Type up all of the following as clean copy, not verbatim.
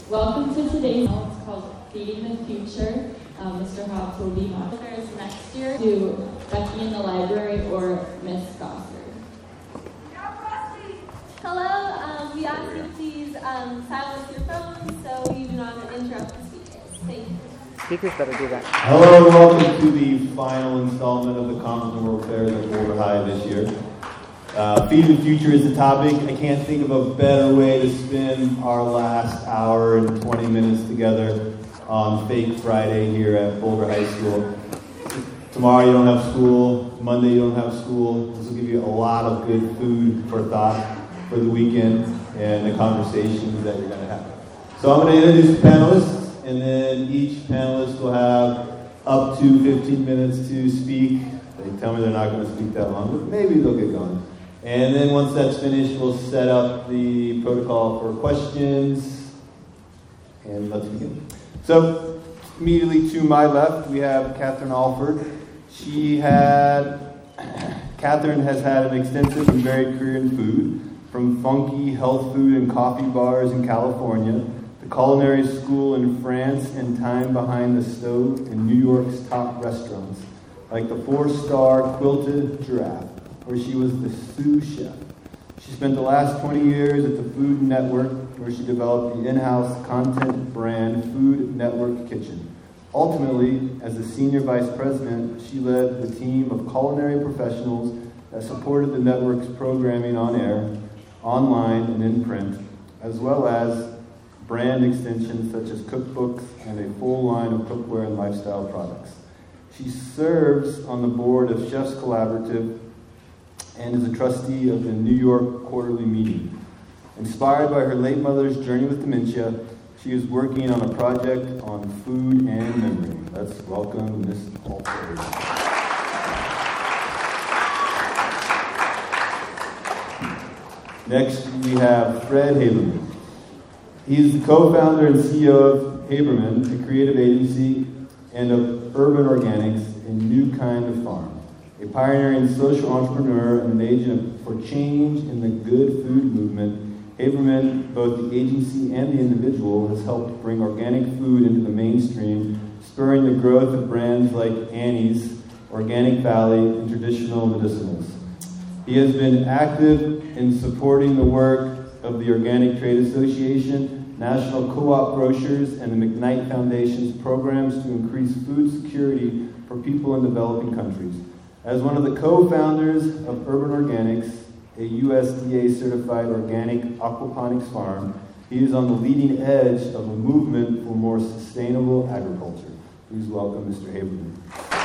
Welcome to today's panel. It's called Feeding the Future. Mr. Hobbs will be moderators next year to Becky in the Library or Miss Gossard. Hello, we ask you to please silence your phones so you do not interrupt the speakers. Thank you. Speakers better do that. Hello and welcome to the final installment of the Commons and World Fairs at Boulder High this year. Feeding the Future is the topic. I can't think of a better way to spend our last hour and 20 minutes together on Fake Friday here at Boulder High School. Tomorrow you don't have school. Monday you don't have school. This will give you a lot of good food for thought for the weekend and the conversations that you're going to have. So I'm going to introduce the panelists, and then each panelist will have up to 15 minutes to speak. They tell me they're not going to speak that long, but maybe they'll get going. And then once that's finished, we'll set up the protocol for questions, and let's begin. So immediately to my left, we have Catherine Alford. Catherine has had an extensive and varied career in food, from funky health food and coffee bars in California, the culinary school in France, and time behind the stove in New York's top restaurants, like the 4-star Quilted Giraffe, where she was the sous chef. She spent the last 20 years at the Food Network, where she developed the in-house content brand Food Network Kitchen. Ultimately, as the senior vice president, she led the team of culinary professionals that supported the network's programming on air, online, and in print, as well as brand extensions such as cookbooks and a full line of cookware and lifestyle products. She serves on the board of Chefs Collaborative and is a trustee of the New York Quarterly Meeting. Inspired by her late mother's journey with dementia, she is working on a project on food and memory. Let's welcome Ms. Alford. Next, we have Fred Haberman. He is the co-founder and CEO of Haberman, a creative agency, and of Urban Organics, a new kind of farm. A pioneering social entrepreneur and an agent for change in the good food movement, Haberman, both the agency and the individual, has helped bring organic food into the mainstream, spurring the growth of brands like Annie's, Organic Valley, and Traditional Medicinals. He has been active in supporting the work of the Organic Trade Association, National Co-op Grocers, and the McKnight Foundation's programs to increase food security for people in developing countries. As one of the co-founders of Urban Organics, a USDA-certified organic aquaponics farm, he is on the leading edge of a movement for more sustainable agriculture. Please welcome Mr. Haberman.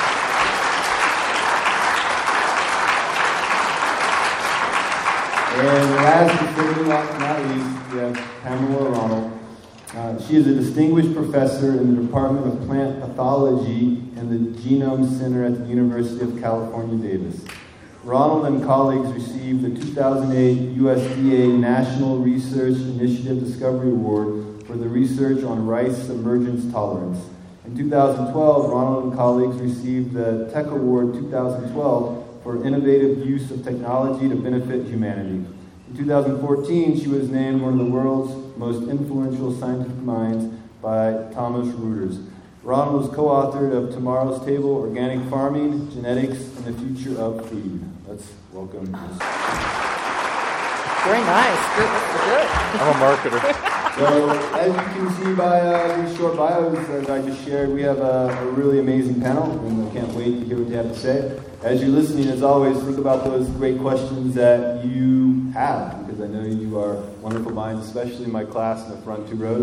And last but certainly not least, we have Pamela Ronald. She is a distinguished professor in the Department of Plant Pathology and the Genome Center at the University of California, Davis. Ronald and colleagues received the 2008 USDA National Research Initiative Discovery Award for the research on rice emergence tolerance. In 2012, Ronald and colleagues received the Tech Award 2012 for innovative use of technology to benefit humanity. In 2014, she was named one of the world's most influential scientific minds by Thomas Reuters. Ronald was co-authored of Tomorrow's Table, Organic Farming, Genetics, and the Future of Food. Let's welcome Ms. Very nice. Good. I'm a marketer. So, as you can see by these short bios that I just shared, we have a really amazing panel, and I can't wait to hear what you have to say. As you're listening, as always, think about those great questions that you have, because I know you are wonderful minds, especially my class in the front 2 rows.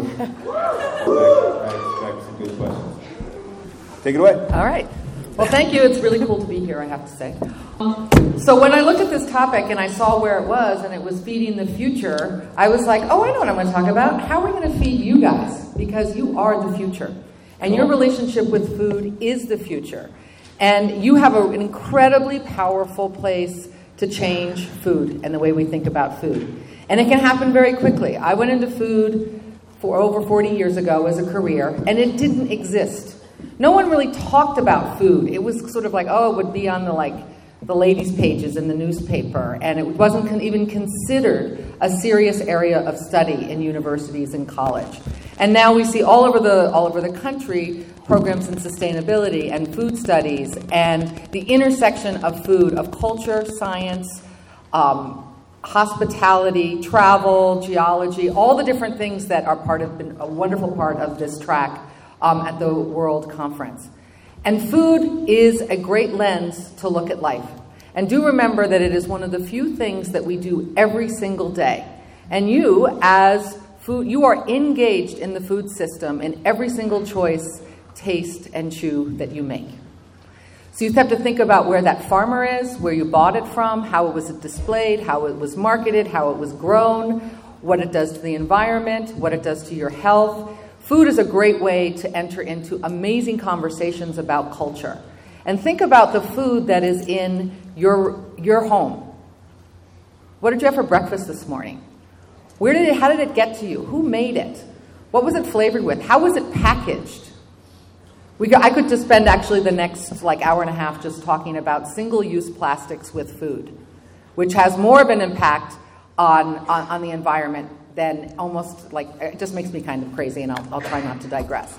I expect some good questions. Take it away. All right. Well, thank you. It's really cool to be here, I have to say. So when I looked at this topic and I saw where it was, and it was feeding the future, I was like, oh, I know what I'm going to talk about. How are we going to feed you guys? Because you are the future. And your relationship with food is the future. And you have an incredibly powerful place to change food and the way we think about food. And it can happen very quickly. I went into food for over 40 years ago as a career, and it didn't exist. No one really talked about food. It was sort of like, oh, it would be on the ladies' pages in the newspaper, and it wasn't even considered a serious area of study in universities and college. And now we see all over the country programs in sustainability and food studies and the intersection of food, of culture, science, hospitality, travel, geology, all the different things that are been a wonderful part of this track at the World Conference. And food is a great lens to look at life. And do remember that it is one of the few things that we do every single day. And you, as food, you are engaged in the food system in every single choice, taste, and chew that you make. So you have to think about where that farmer is, where you bought it from, how it was displayed, how it was marketed, how it was grown, what it does to the environment, what it does to your health. Food is a great way to enter into amazing conversations about culture. And think about the food that is in your home. What did you have for breakfast this morning? How did it get to you? Who made it? What was it flavored with? How was it packaged? I could just spend actually the next hour and a half just talking about single-use plastics with food, which has more of an impact on the environment than almost it just makes me kind of crazy, and I'll try not to digress.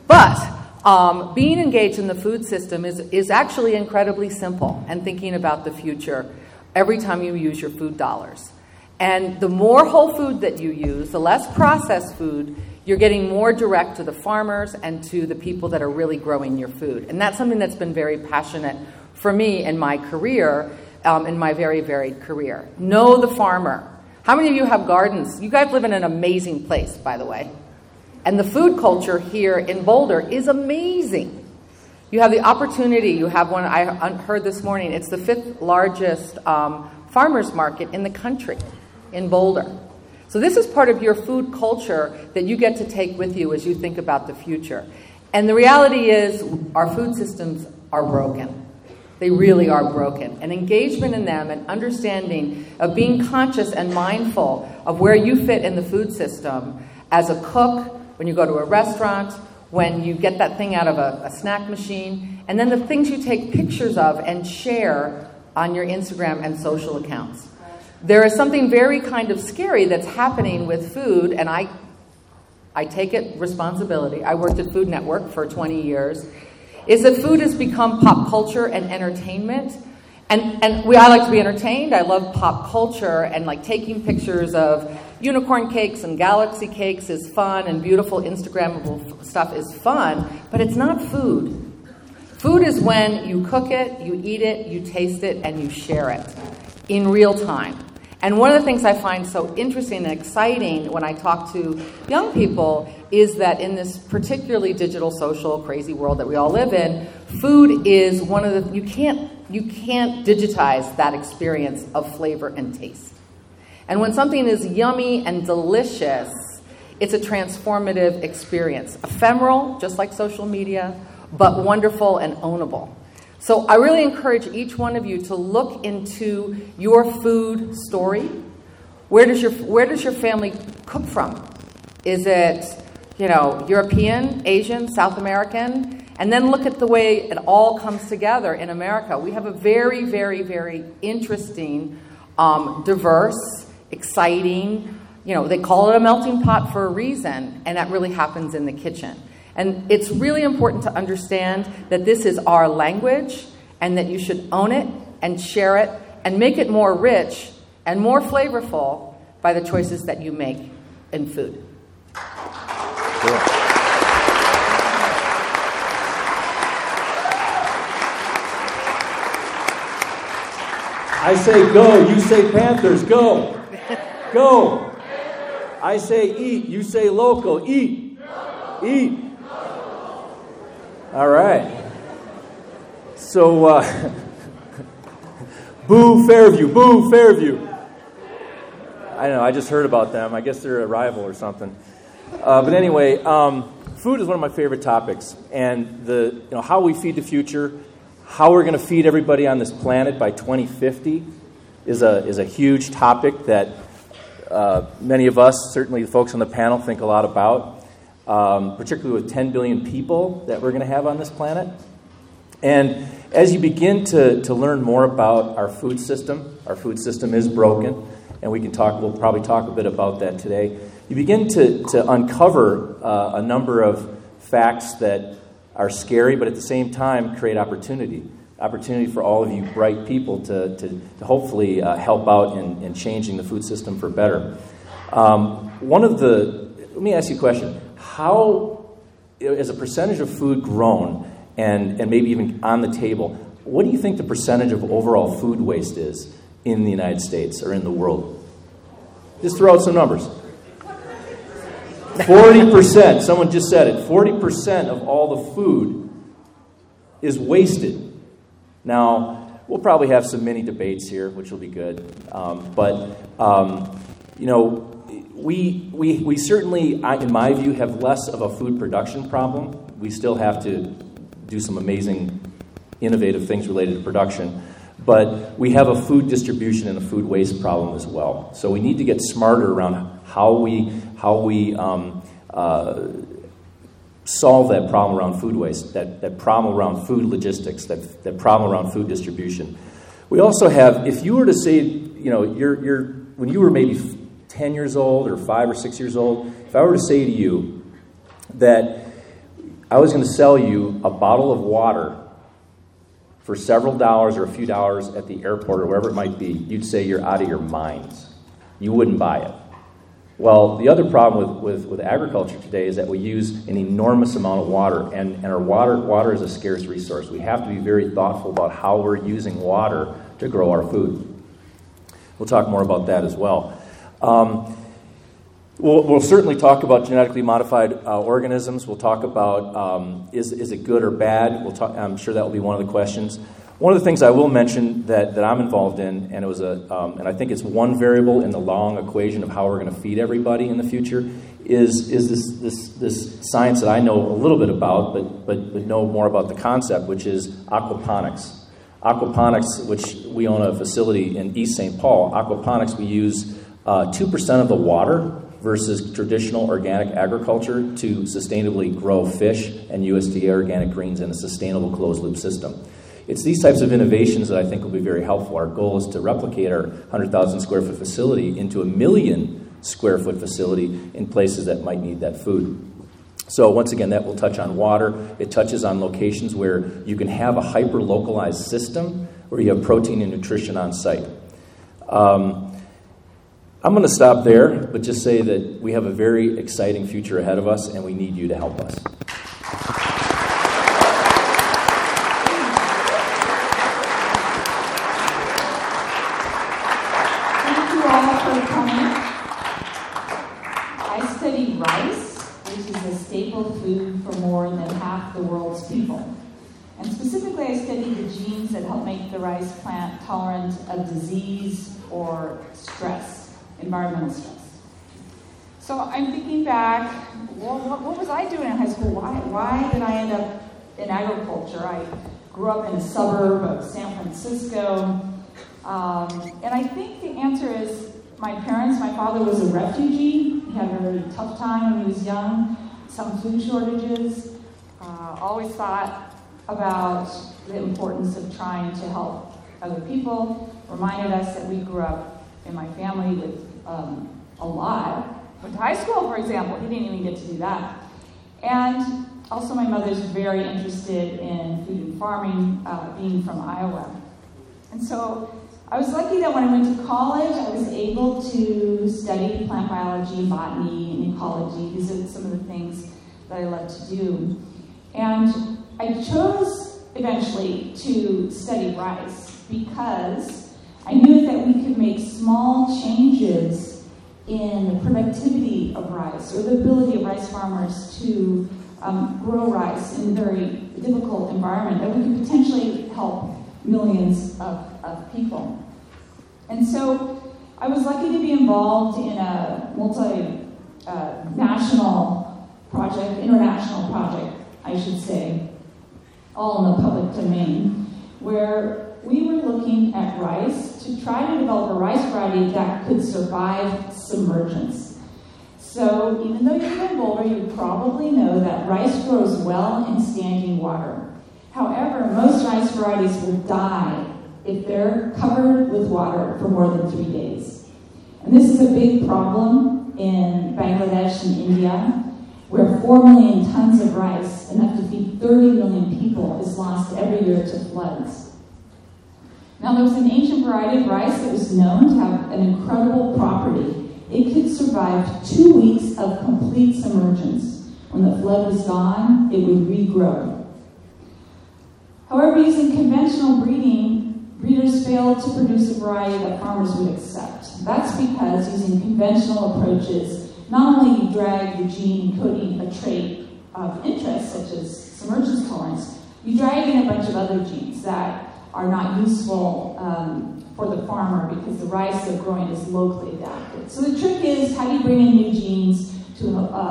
But being engaged in the food system is actually incredibly simple, and thinking about the future every time you use your food dollars. And the more whole food that you use, the less processed food, you're getting more direct to the farmers and to the people that are really growing your food. And that's something that's been very passionate for me in my career, in my very varied career. Know the farmer. How many of you have gardens? You guys live in an amazing place, by the way. And the food culture here in Boulder is amazing. You have the opportunity, you have one I heard this morning, it's the 5th largest farmers market in the country, in Boulder. So this is part of your food culture that you get to take with you as you think about the future. And the reality is our food systems are broken. They really are broken. And engagement in them and understanding of being conscious and mindful of where you fit in the food system as a cook, when you go to a restaurant, when you get that thing out of a snack machine, and then the things you take pictures of and share on your Instagram and social accounts. There is something very kind of scary that's happening with food, and I take it responsibility. I worked at Food Network for 20 years. Is that food has become pop culture and entertainment. And I like to be entertained. I love pop culture, and taking pictures of unicorn cakes and galaxy cakes is fun, and beautiful Instagrammable stuff is fun, but it's not food. Food is when you cook it, you eat it, you taste it, and you share it in real time. And one of the things I find so interesting and exciting when I talk to young people is that in this particularly digital, social, crazy world that we all live in, food is one of the, you can't digitize that experience of flavor and taste. And when something is yummy and delicious, it's a transformative experience. Ephemeral, just like social media, but wonderful and ownable. So I really encourage each one of you to look into your food story. Where does your family cook from? Is it, European, Asian, South American? And then look at the way it all comes together in America. We have a very, very, very interesting, diverse, exciting, they call it a melting pot for a reason, and that really happens in the kitchen. And it's really important to understand that this is our language and that you should own it and share it and make it more rich and more flavorful by the choices that you make in food. Cool. I say go, you say Panthers, go. Go. I say eat, you say local, eat. Eat. All right. So, boo Fairview, boo Fairview. I know, I just heard about them. I guess they're a rival or something. But anyway, food is one of my favorite topics. And how we feed the future, how we're going to feed everybody on this planet by 2050 is a huge topic that many of us, certainly the folks on the panel, think a lot about. Particularly with 10 billion people that we're going to have on this planet. And as you begin to learn more about our food system is broken, and we'll probably talk a bit about that today. you begin to uncover a number of facts that are scary, but at the same time create opportunity for all of you bright people to hopefully help out in changing the food system for better. Let me ask you a question. How, as a percentage of food grown and maybe even on the table, what do you think the percentage of overall food waste is in the United States or in the world? Just throw out some numbers. 40%. Someone just said it. 40% of all the food is wasted. Now, we'll probably have some mini debates here, which will be good. We certainly, in my view, have less of a food production problem. We still have to do some amazing, innovative things related to production. But we have a food distribution and a food waste problem as well. So we need to get smarter around how we solve that problem around food waste, that problem around food logistics, that problem around food distribution. We also have, if you were to say, when you were maybe 10 years old or 5 or 6 years old, if I were to say to you that I was going to sell you a bottle of water for several dollars or a few dollars at the airport or wherever it might be, you'd say you're out of your minds. You wouldn't buy it. Well, the other problem with agriculture today is that we use an enormous amount of water, and our water is a scarce resource. We have to be very thoughtful about how we're using water to grow our food. We'll talk more about that as well. We'll certainly talk about genetically modified organisms. We'll talk about is it good or bad. I'm sure that will be one of the questions. One of the things I will mention that I'm involved in, and it was and I think it's one variable in the long equation of how we're going to feed everybody in the future, is this science that I know a little bit about, but know more about the concept, which is aquaponics. Aquaponics, which we own a facility in East St. Paul. Aquaponics, we use 2% of the water versus traditional organic agriculture to sustainably grow fish and USDA organic greens in a sustainable closed-loop system. It's these types of innovations that I think will be very helpful. Our goal is to replicate our 100,000 square foot facility into a 1 million square foot facility in places that might need that food. So once again, that will touch on water. It touches on locations where you can have a hyper-localized system where you have protein and nutrition on site. I'm going to stop there, but just say that we have a very exciting future ahead of us, and we need you to help us. Thank you all for coming. I study rice, which is a staple food for more than half the world's people. And specifically, I study the genes that help make the rice plant tolerant of disease or stress. Environmental stress. So I'm thinking back, well, what was I doing in high school? Why did I end up in agriculture? I grew up in a suburb of San Francisco. And I think the answer is my father was a refugee. He had a really tough time when he was young, some food shortages. Always thought about the importance of trying to help other people. Reminded us that we grew up in my family with a lot. Went to high school, for example. He didn't even get to do that. And also my mother's very interested in food and farming, being from Iowa. And so I was lucky that when I went to college, I was able to study plant biology, botany, and ecology. These are some of the things that I love to do. And I chose eventually to study rice because I knew that we could make small changes in the productivity of rice, or the ability of rice farmers to grow rice in a very difficult environment, that we could potentially help millions of people. And so I was lucky to be involved in a international project, I should say, all in the public domain, where we were looking at rice to try to develop a rice variety that could survive submergence. So even though you live in Boulder, you probably know that rice grows well in standing water. However, most rice varieties will die if they're covered with water for more than 3 days. And this is a big problem in Bangladesh and India, where 4 million tons of rice, enough to feed 30 million people, is lost every year to floods. Now, there was an ancient variety of rice that was known to have an incredible property. It could survive 2 weeks of complete submergence. When the flood was gone, it would regrow. However, using conventional breeding, breeders failed to produce a variety that farmers would accept. That's because using conventional approaches, not only you drag the gene encoding a trait of interest, such as submergence tolerance, you drag in a bunch of other genes that are not useful for the farmer because the rice they're growing is locally adapted. So the trick is, how do you bring in new genes to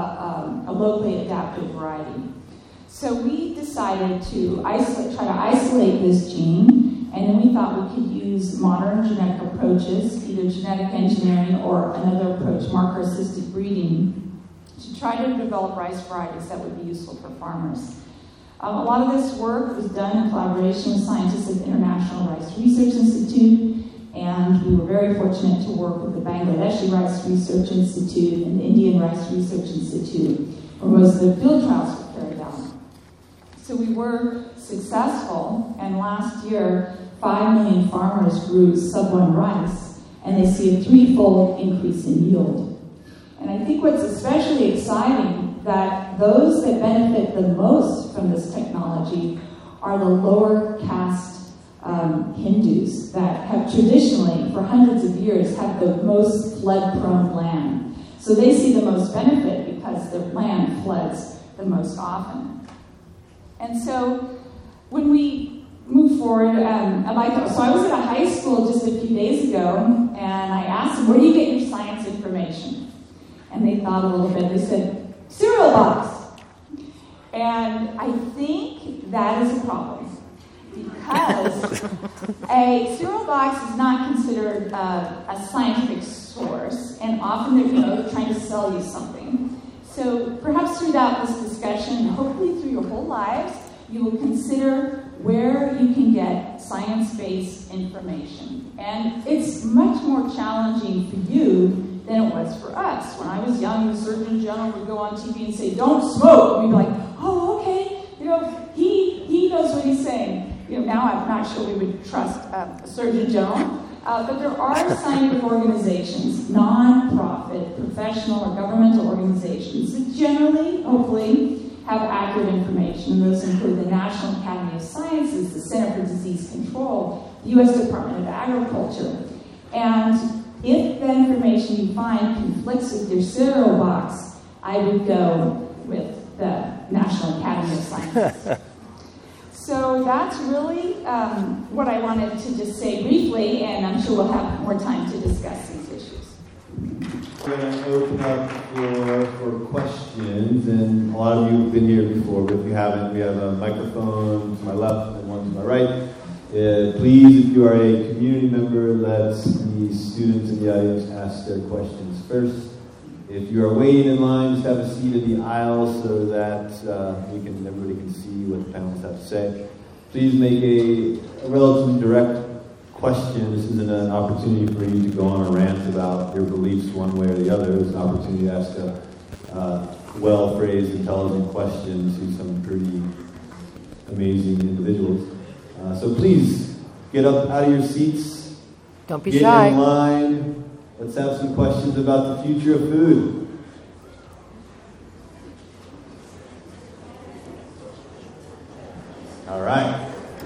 a locally adapted variety? So we decided to try to isolate this gene, and then we thought we could use modern genetic approaches, either genetic engineering or another approach, marker-assisted breeding, to try to develop rice varieties that would be useful for farmers. A lot of this work was done in collaboration with scientists at the International Rice Research Institute, and we were very fortunate to work with the Bangladeshi Rice Research Institute and the Indian Rice Research Institute, where most of the field trials were carried out. So we were successful, and last year, 5 million farmers grew sub-1 rice, and they see a 3-fold increase in yield. And I think what's especially exciting that those that benefit the most from this technology are the lower caste Hindus that have traditionally, for hundreds of years, had the most flood-prone land. So they see the most benefit because their land floods the most often. And so when we move forward, so I was at a high school just a few days ago, and I asked them, where do you get your science information? And they thought a little bit. They said, cereal box. And I think that is a problem, because a cereal box is not considered a scientific source, and often they're trying to sell you something. So perhaps throughout this discussion, and hopefully through your whole lives, you will consider where you can get science-based information. And it's much more challenging for you than it was for us. When I was young, the Surgeon General would go on TV and say, don't smoke. And we'd be like, oh, okay, he knows what he's saying. Now I'm not sure we would trust a Surgeon General. But there are scientific organizations, non-profit, professional, or governmental organizations that generally, hopefully, have accurate information. And those include the National Academy of Sciences, the Center for Disease Control, the U.S. Department of Agriculture. And if the information you find conflicts with your cereal box, I would go with the National Academy of Sciences. So that's really what I wanted to just say briefly, and I'm sure we'll have more time to discuss these issues. We're going to open up for questions, and a lot of you have been here before, but if you haven't, we have a microphone to my left and one to my right. Please, if you are a community member, let the students in the audience ask their questions first. If you are waiting in line, just have a seat in the aisle so that everybody can see what the panelists have to say. Please make a relatively direct question. This isn't an opportunity for you to go on a rant about your beliefs one way or the other. It's an opportunity to ask a well-phrased, intelligent question to some pretty amazing individuals. So please, get up out of your seats. Don't be get shy. Get in line. Let's have some questions about the future of food. All right.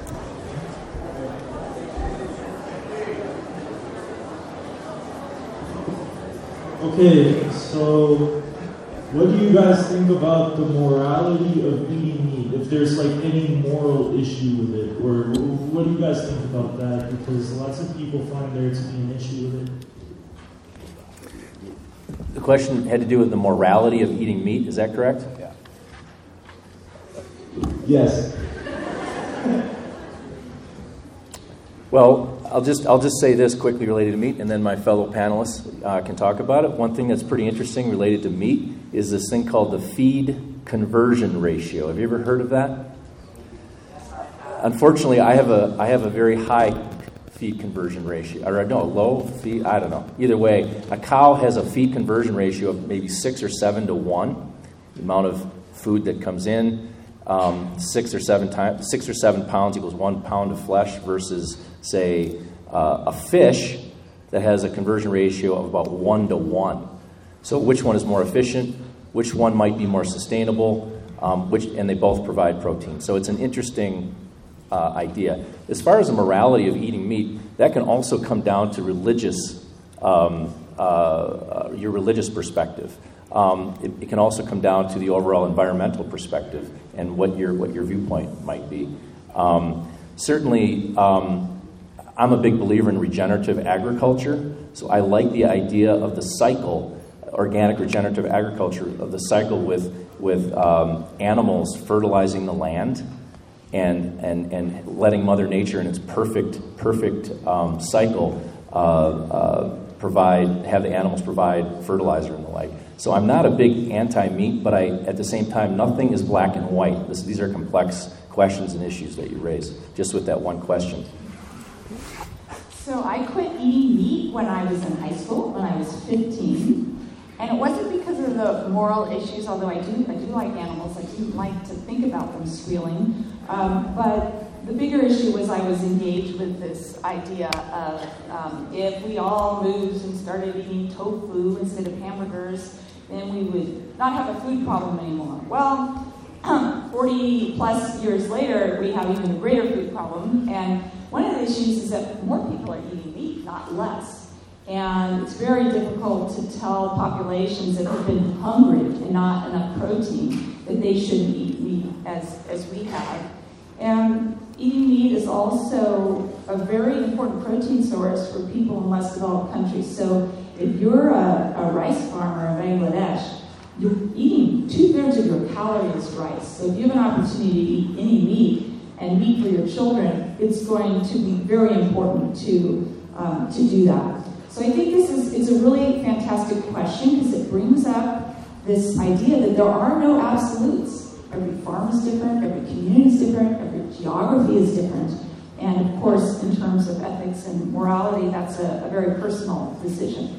Okay, so what do you guys think about the morality of eating meat? If there's any moral issue with it, or what do you guys think about that? Because lots of people find there to be an issue with it. The question had to do with the morality of eating meat, is that correct? Yeah. Yes. Well, I'll just say this quickly related to meat, and then my fellow panelists can talk about it. One thing that's pretty interesting related to meat is this thing called the feed conversion ratio. Have you ever heard of that? Unfortunately, I have a very high feed conversion ratio, or no, low feed, I don't know. Either way, a cow has a feed conversion ratio of maybe 6 or 7 to 1. The amount of food that comes in, 6 or 7 pounds equals 1 pound of flesh versus, say, a fish that has a conversion ratio of about 1 to 1. So which one is more efficient? Which one might be more sustainable? And they both provide protein. So it's an interesting idea. As far as the morality of eating meat, that can also come down to your religious perspective. It can also come down to the overall environmental perspective and what your viewpoint might be. Certainly, I'm a big believer in regenerative agriculture, so I like the idea of the cycle, organic regenerative agriculture, of the cycle with animals fertilizing the land and letting Mother Nature in its perfect cycle have the animals provide fertilizer and the like. So I'm not a big anti-meat, but at the same time, nothing is black and white. These are complex questions and issues that you raise, just with that one question. So I quit eating meat when I was in high school, when I was 15. And it wasn't because of the moral issues, although I do like animals. I do like to think about them squealing. But the bigger issue was I was engaged with this idea of if we all moved and started eating tofu instead of hamburgers, then we would not have a food problem anymore. Well, 40 plus years later, we have even a greater food problem. And one of the issues is that more people are eating meat, not less. And it's very difficult to tell populations that have been hungry and not enough protein that they shouldn't eat meat as we have. And eating meat is also a very important protein source for people in less developed countries. So if you're a rice farmer in Bangladesh, you're eating 2/3 of your calories rice. So if you have an opportunity to eat any meat and meat for your children, it's going to be very important to do that. So I think it's a really fantastic question because it brings up this idea that there are no absolutes. Every farm is different, every community is different, every geography is different. And of course, in terms of ethics and morality, that's a very personal decision.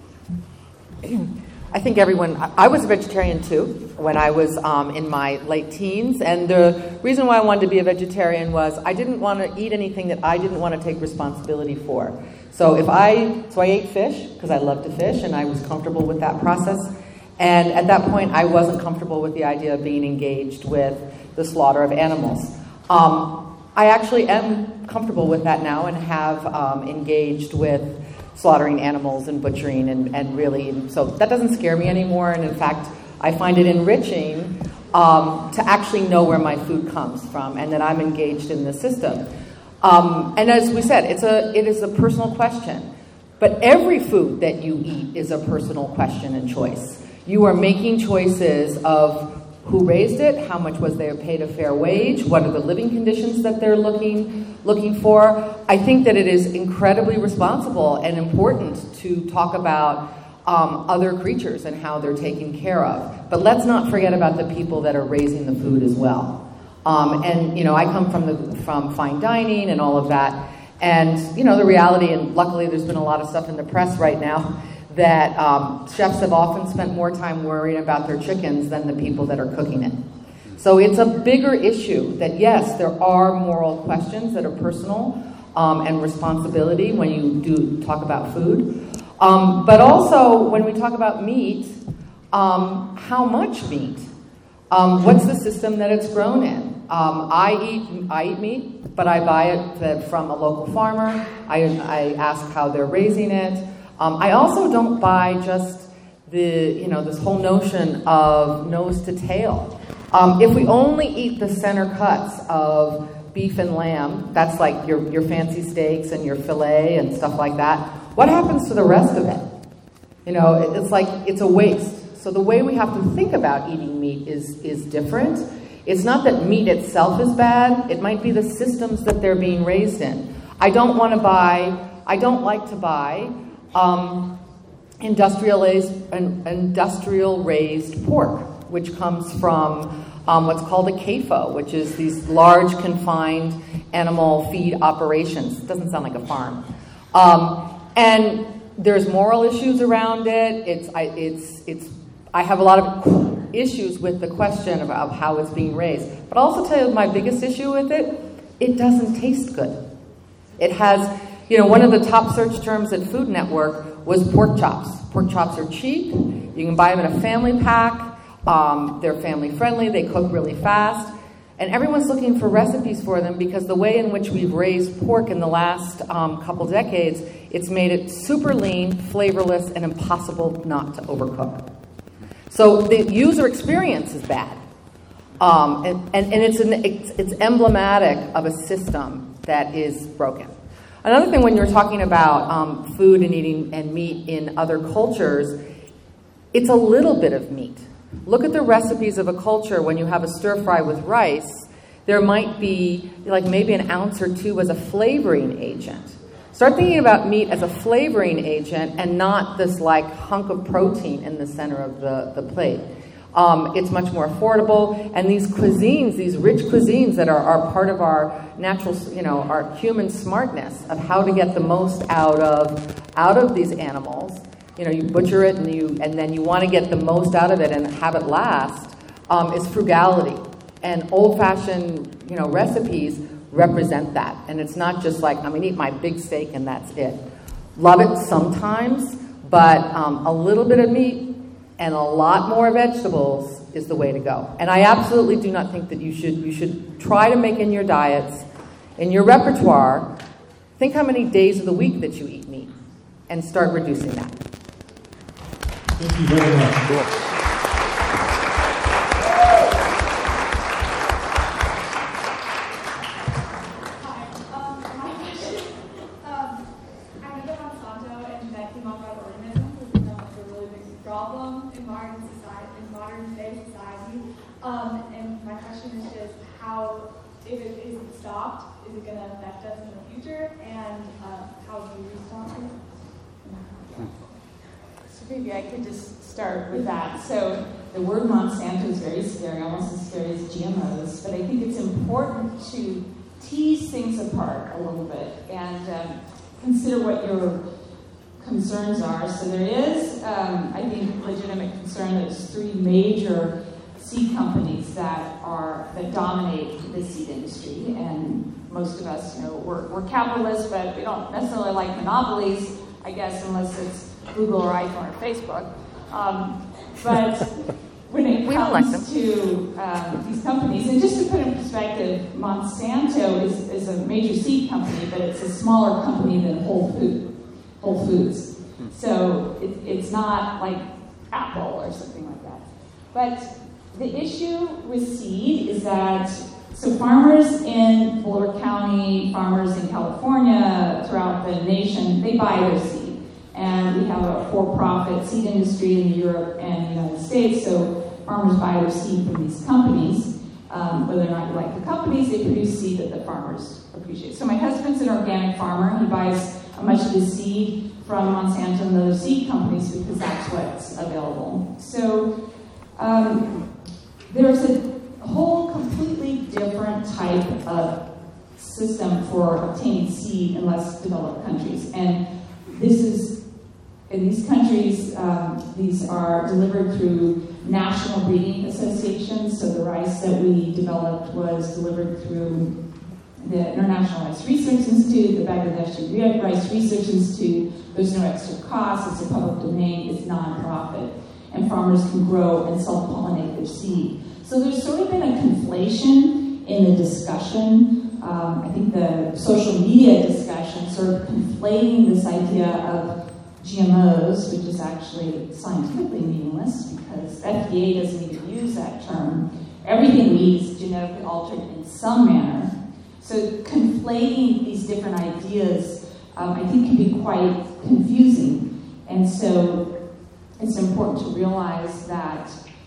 I think I was a vegetarian too when I was in my late teens. And the reason why I wanted to be a vegetarian was I didn't want to eat anything that I didn't want to take responsibility for. So I ate fish because I love to fish and I was comfortable with that process. And at that point, I wasn't comfortable with the idea of being engaged with the slaughter of animals. I actually am comfortable with that now and have engaged with slaughtering animals and butchering and really, so that doesn't scare me anymore. And in fact, I find it enriching to actually know where my food comes from and that I'm engaged in the system. And as we said, it is a personal question. But every food that you eat is a personal question and choice. You are making choices of who raised it, how much was they paid a fair wage, what are the living conditions that they're looking for. I think that it is incredibly responsible and important to talk about other creatures and how they're taken care of. But let's not forget about the people that are raising the food as well. And I come from fine dining and all of that. And the reality, and luckily there's been a lot of stuff in the press right now, that chefs have often spent more time worrying about their chickens than the people that are cooking it. So it's a bigger issue that, yes, there are moral questions that are personal and responsibility when you do talk about food. But also, when we talk about meat, how much meat? What's the system that it's grown in? I eat meat, but I buy it from a local farmer. I ask how they're raising it. I also don't buy just this whole notion of nose to tail. If we only eat the center cuts of beef and lamb, that's like your fancy steaks and your filet and stuff like that, what happens to the rest of it? It's like it's a waste. So the way we have to think about eating meat is different. It's not that meat itself is bad. It might be the systems that they're being raised in. I don't like to buy industrial raised pork, which comes from what's called a CAFO, which is these large confined animal feed operations. It doesn't sound like a farm. And there's moral issues around it. I have a lot of issues with the question of how it's being raised. But I'll also tell you my biggest issue with it doesn't taste good. It has, one of the top search terms at Food Network was pork chops. Pork chops are cheap. You can buy them in a family pack. They're family friendly. They cook really fast. And everyone's looking for recipes for them because the way in which we've raised pork in the last couple decades, it's made it super lean, flavorless, and impossible not to overcook. So the user experience is bad. And it's emblematic of a system that is broken. Another thing when you're talking about food and eating and meat in other cultures, it's a little bit of meat. Look at the recipes of a culture when you have a stir fry with rice. There might be like maybe an ounce or two as a flavoring agent. Start thinking about meat as a flavoring agent and not this like hunk of protein in the center of the plate. It's much more affordable, and these cuisines, these rich cuisines that are part of our natural, our human smartness of how to get the most out of these animals. You butcher it and then you want to get the most out of it and have it last, is frugality. And old-fashioned, recipes represent that. And it's not just like, I'm going to eat my big steak and that's it. Love it sometimes, but a little bit of meat and a lot more vegetables is the way to go. And I absolutely do not think that you should try to make in your diets, in your repertoire, think how many days of the week that you eat meat and start reducing that. Thank you very much. Cool. And my question is just how, if it isn't stopped, is it going to affect us in the future, and how do we stop it? So maybe I could just start with that. So the word Monsanto is very scary, almost as scary as GMOs, but I think it's important to tease things apart a little bit and consider what your concerns are. So there is, I think, legitimate concern. There's three major seed companies that dominate the seed industry, and most of us, we're capitalists, but we don't necessarily like monopolies, I guess, unless it's Google or iPhone or Facebook. But when it comes to these companies, and just to put in perspective, Monsanto is a major seed company, but it's a smaller company than Whole Foods. So it's not like Apple or something like that. But the issue with seed is that, so farmers in Boulder County, farmers in California, throughout the nation, they buy their seed. And we have a for-profit seed industry in Europe and the United States, so farmers buy their seed from these companies. Whether or not you like the companies, they produce seed that the farmers appreciate. So my husband's an organic farmer. He buys much of his seed from Monsanto and other seed companies because that's what's available. So there's a whole completely different type of system for obtaining seed in less developed countries. And this is, in these countries, these are delivered through national breeding associations. So the rice that we developed was delivered through the International Rice Research Institute, the Bangladeshi Rice Research Institute. There's no extra cost. It's a public domain. It's non-profit. And farmers can grow and self-pollinate their seed. So there's sort of been a conflation in the discussion. I think the social media discussion sort of conflating this idea of GMOs, which is actually scientifically meaningless because FDA doesn't even use that term. Everything we eat is genetically altered in some manner. So conflating these different ideas, I think, can be quite confusing. And so it's important to realize that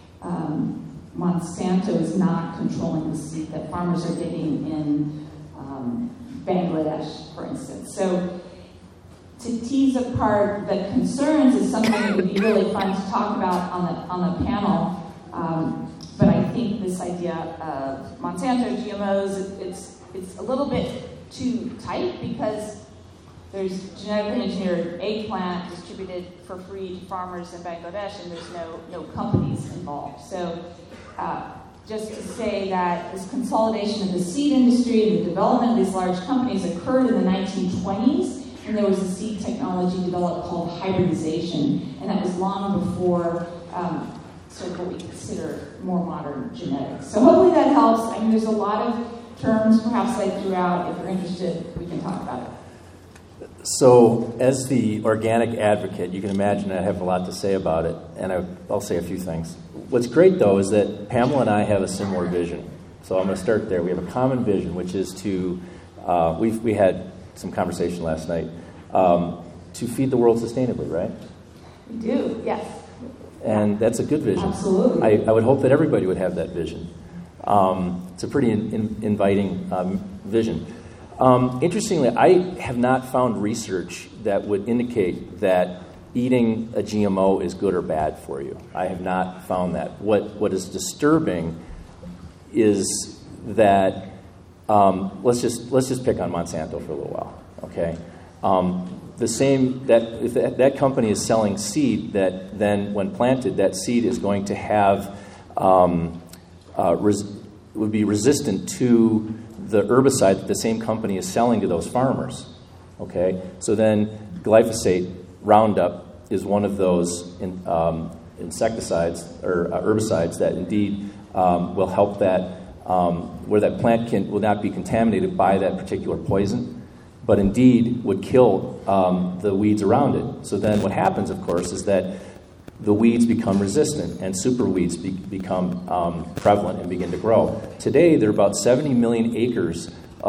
Monsanto is not controlling the seed that farmers are getting in Bangladesh, for instance. So to tease apart the concerns is something that would be really fun to talk about on the panel. But I think the this idea of Monsanto, GMOs. It's a little bit too tight because there's genetically engineered eggplant distributed for free to farmers in Bangladesh, and there's no companies involved. So just to say that this consolidation of the seed industry and the development of these large companies occurred in the 1920s, and there was a seed technology developed called hybridization, and that was long before sort of what we consider more modern genetics. So hopefully that helps. I mean, there's a lot of terms perhaps I threw out. If you're interested, we can talk about it. So, as the organic advocate, you can imagine I have a lot to say about it, and I'll say a few things. What's great, though, is that Pamela and I have a similar vision. So I'm going to start there. We have a common vision, which is to, we had some conversation last night, to feed the world sustainably, right? We do, yes. And that's a good vision. Absolutely. I would hope that everybody would have that vision. It's a pretty inviting vision. Interestingly, I have not found research that would indicate that eating a GMO is good or bad for you. I have not found that. What is disturbing is that let's just pick on Monsanto for a little while, okay? If that company is selling seed that then, when planted, that seed is going to have would be resistant to the herbicide that the same company is selling to those farmers. Okay, so then glyphosate, Roundup, is one of those insecticides or herbicides that indeed will help that where that plant will not be contaminated by that particular poison, but indeed would kill the weeds around it. So then what happens, of course, is that the weeds become resistant and super weeds become prevalent and begin to grow. Today, there are about 70 million acres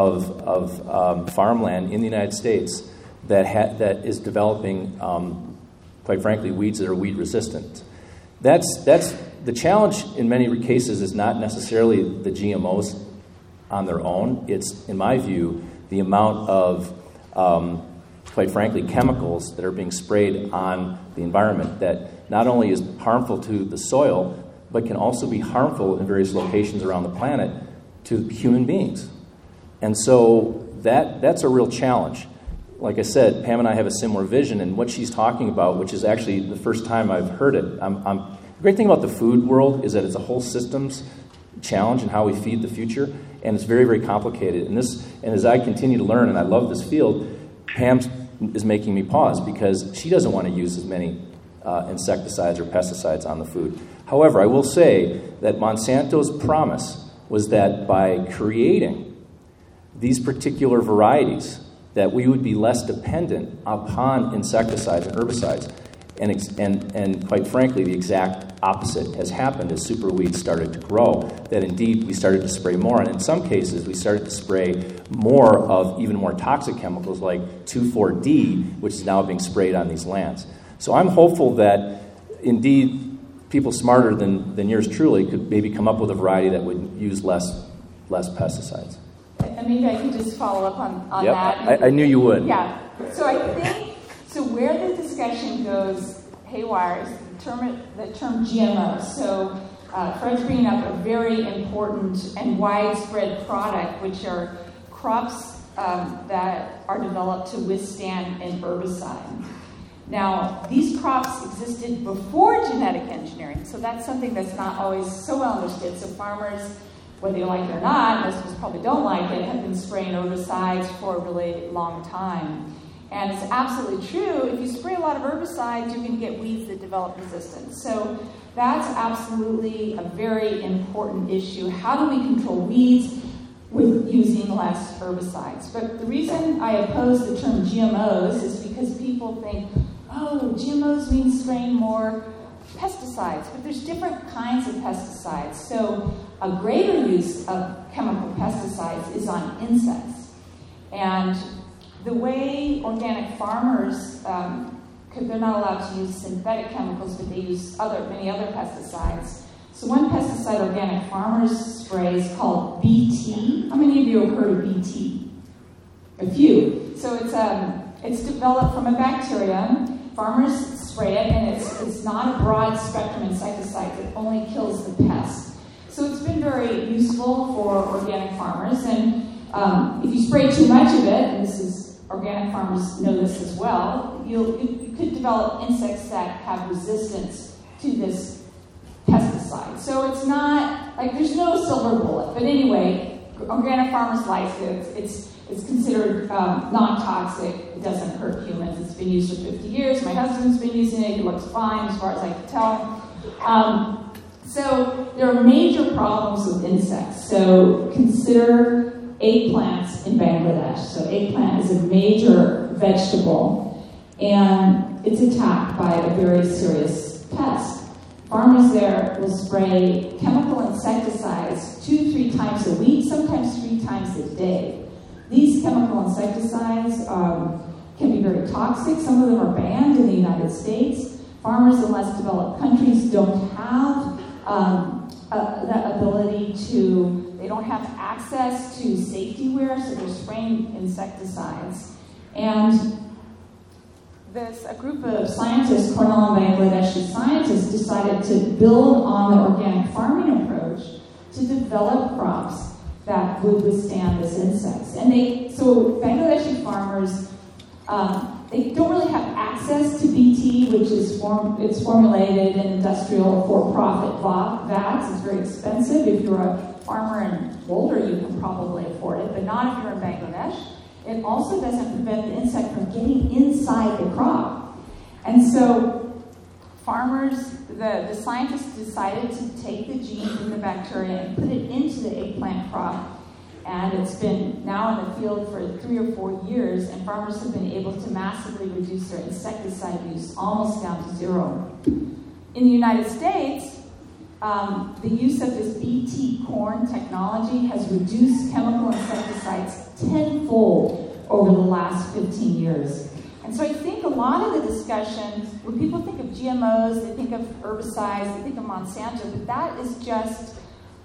of farmland in the United States that is developing, quite frankly, weeds that are weed resistant. That's the challenge in many cases is not necessarily the GMOs on their own. It's, in my view, the amount of, quite frankly, chemicals that are being sprayed on the environment that not only is harmful to the soil, but can also be harmful in various locations around the planet to human beings. And so that's a real challenge. Like I said, Pam and I have a similar vision, and what she's talking about, which is actually the first time I've heard it. The great thing about the food world is that it's a whole systems challenge in how we feed the future, and it's very, very complicated. And as I continue to learn, and I love this field, Pam is making me pause because she doesn't want to use as many insecticides or pesticides on the food. However, I will say that Monsanto's promise was that by creating these particular varieties, that we would be less dependent upon insecticides and herbicides. And quite frankly, the exact opposite has happened as superweeds started to grow, that indeed we started to spray more. And in some cases, we started to spray more of even more toxic chemicals like 2,4-D, which is now being sprayed on these lands. So I'm hopeful that indeed people smarter than yours truly could maybe come up with a variety that would use less pesticides. And maybe I can just follow up on yep, that. I knew you would. Yeah. So I think, where the discussion goes haywire is the term GMO. So Fred's bringing up a very important and widespread product, which are crops that are developed to withstand an herbicide. Now, these crops existed before genetic engineering, so that's something that's not always so well understood. So farmers, whether you like it or not, most of us probably don't like it, have been spraying herbicides for a really long time. And it's absolutely true, if you spray a lot of herbicides, you're going to get weeds that develop resistance. So that's absolutely a very important issue. How do we control weeds with using less herbicides? But the reason I oppose the term GMOs is because people think, oh, GMOs means spraying more pesticides, but there's different kinds of pesticides. So a greater use of chemical pesticides is on insects. And the way organic farmers, they're not allowed to use synthetic chemicals, but they use many other pesticides. So one pesticide organic farmers spray is called BT. How many of you have heard of BT? A few. So it's developed from a bacterium. Farmers spray it, and it's not a broad spectrum insecticide. It only kills the pest. So it's been very useful for organic farmers. And if you spray too much of it, and organic farmers know this as well, you could develop insects that have resistance to this pesticide. So it's not, like, there's no silver bullet. But anyway, organic farmers like it. It's considered non-toxic. It doesn't hurt humans. It's been used for 50 years. My husband's been using it. It looks fine as far as I can tell. So there are major problems with insects. So consider eggplants in Bangladesh. So eggplant is a major vegetable, and it's attacked by a very serious pest. Farmers there will spray chemical insecticides 2-3 times a week, sometimes 3 times a day. These chemical insecticides can be very toxic. Some of them are banned in the United States. Farmers in less developed countries don't have that ability they don't have access to safety wear, so they're spraying insecticides. And a group of scientists, Cornell and Bangladeshi scientists, decided to build on the organic farming approach to develop crops that would withstand this insects. And so Bangladeshi farmers, they don't really have access to BT, which is it's formulated in industrial for-profit vats. It's very expensive. If you're a farmer in Boulder, you can probably afford it, but not if you're in Bangladesh. It also doesn't prevent the insect from getting inside the crop. And so farmers, the scientists decided to take the gene from the bacteria and put it into the eggplant crop. And it's been now in the field for 3 or 4 years, and farmers have been able to massively reduce their insecticide use almost down to 0. In the United States, the use of this BT corn technology has reduced chemical insecticides tenfold over the last 15 years. And so I think a lot of the discussion, when people think of GMOs, they think of herbicides, they think of Monsanto, but that is just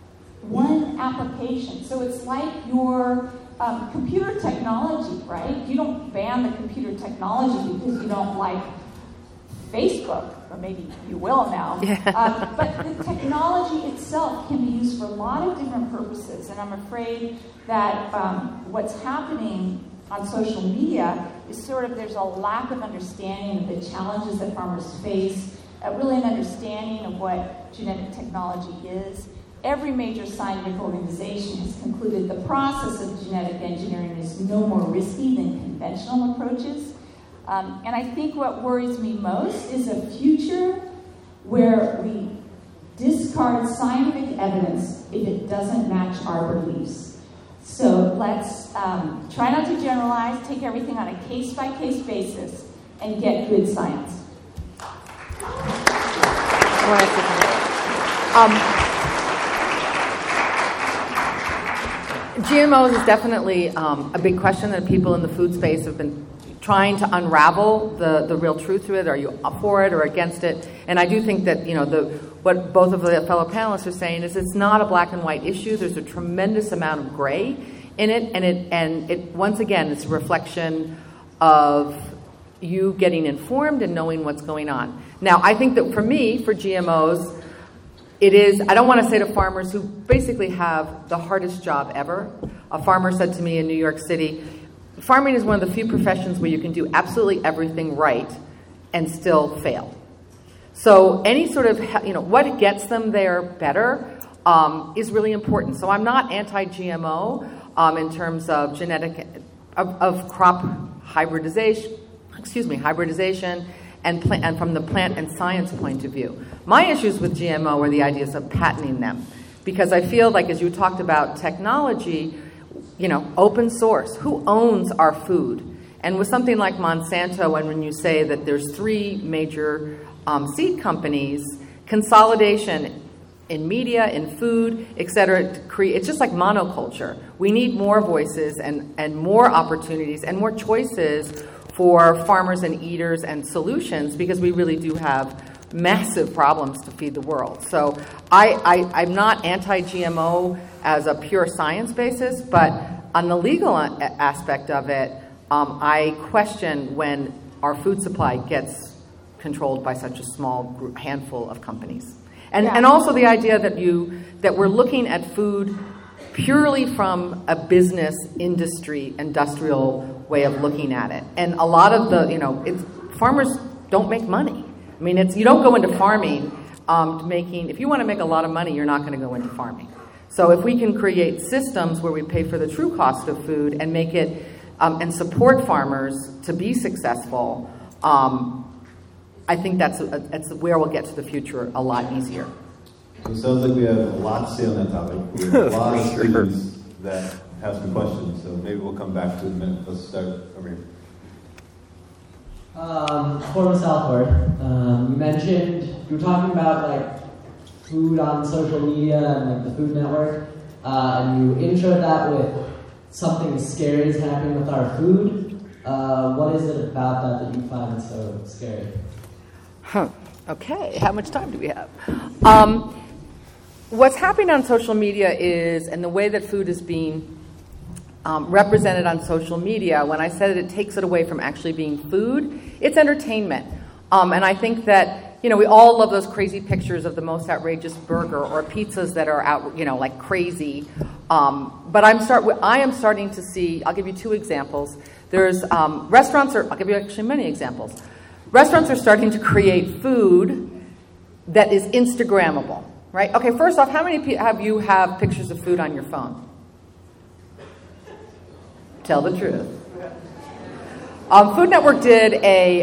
one application. So it's like your computer technology, right? You don't ban the computer technology because you don't like Facebook, or maybe you will now. Yeah. But the technology itself can be used for a lot of different purposes. And I'm afraid that what's happening on social media is there's a lack of understanding of the challenges that farmers face, really an understanding of what genetic technology is. Every major scientific organization has concluded the process of genetic engineering is no more risky than conventional approaches. And I think what worries me most is a future where we discard scientific evidence if it doesn't match our beliefs. So let's try not to generalize, take everything on a case-by-case basis, and get good science. GMOs is definitely a big question that people in the food space have been trying to unravel the real truth to it. Are you for it or against it? And I do think that what both of the fellow panelists are saying is it's not a black and white issue. There's a tremendous amount of gray in it, and it once again it's a reflection of you getting informed and knowing what's going on. Now, I think that for me, for GMOs, it is, I don't want to say to farmers who basically have the hardest job ever. A farmer said to me in New York City, farming is one of the few professions where you can do absolutely everything right and still fail. So any sort of, what gets them there better is really important. So I'm not anti-GMO in terms of of crop hybridization, and from the plant and science point of view. My issues with GMO are the ideas of patenting them, because I feel like, as you talked about technology, open source, who owns our food? And with something like Monsanto, and when you say that there's 3 major seed companies, consolidation in media, in food, et cetera, it's just like monoculture. We need more voices and more opportunities and more choices for farmers and eaters and solutions, because we really do have massive problems to feed the world. So I'm not anti-GMO as a pure science basis, but on the legal aspect of it, I question when our food supply gets controlled by such a small handful of companies. And also the idea that we're looking at food purely from a business, industrial way of looking at it. And a lot of the, farmers don't make money. I mean, you don't go into farming if you want to make a lot of money, you're not going to go into farming. So if we can create systems where we pay for the true cost of food and make it, and support farmers to be successful, I think that's where we'll get to the future a lot easier. So it sounds like we have a lot to say on that topic. We have a lot of students that have some questions, so maybe we'll come back to it in a minute. Let's start over here. From Southward, you were talking about like food on social media and like the Food Network, and you introed that with something scary is happening with our food. What is it about that you find so scary? Okay, how much time do we have? What's happening on social media is, and the way that food is being represented on social media, when I said it takes it away from actually being food, it's entertainment. And I think that, we all love those crazy pictures of the most outrageous burger or pizzas that are out, like crazy. But I am starting to see, I'll give you two examples. There's restaurants, I'll give you actually many examples. Restaurants are starting to create food that is Instagrammable, right? Okay, first off, how many of you have pictures of food on your phone? Tell the truth. Food Network did a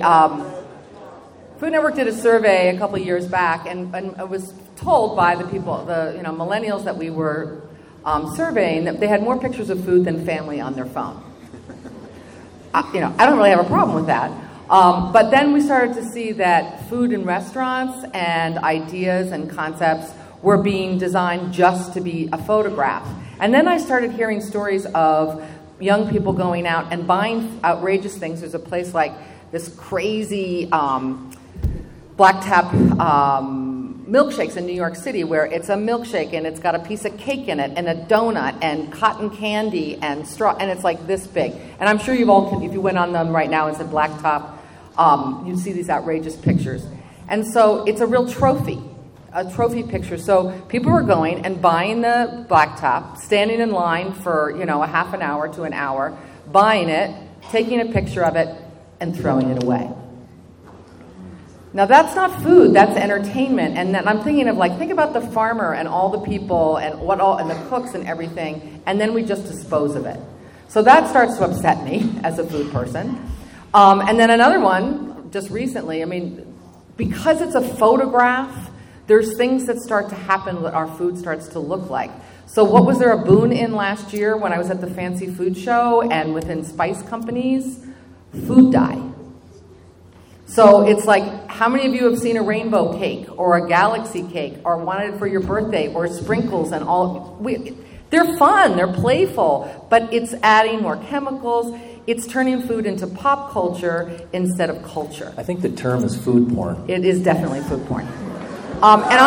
survey a couple years back, and I was told by the people, millennials that we were surveying, that they had more pictures of food than family on their phone. I don't really have a problem with that. But then we started to see that food in restaurants and ideas and concepts were being designed just to be a photograph. And then I started hearing stories of young people going out and buying outrageous things. There's a place like this crazy Black Tap milkshakes in New York City, where it's a milkshake and it's got a piece of cake in it and a donut and cotton candy and straw, and it's like this big. And I'm sure you've all, if you went on them right now and said Black Top, you'd see these outrageous pictures. And so it's a real trophy, a trophy picture. So people were going and buying the Black Top, standing in line for, a half an hour to an hour, buying it, taking a picture of it, and throwing it away. Now that's not food, that's entertainment. And then I'm thinking of think about the farmer and all the people and and the cooks and everything, and then we just dispose of it. So that starts to upset me as a food person. And then another one, just recently, because it's a photograph, there's things that start to happen that our food starts to look like. So what was there a boon in last year when I was at the Fancy Food Show and within spice companies? Food dye. So it's like, how many of you have seen a rainbow cake or a galaxy cake or wanted it for your birthday or sprinkles and all? They're fun, they're playful, but it's adding more chemicals. It's turning food into pop culture instead of culture. I think the term is food porn. It is definitely food porn. And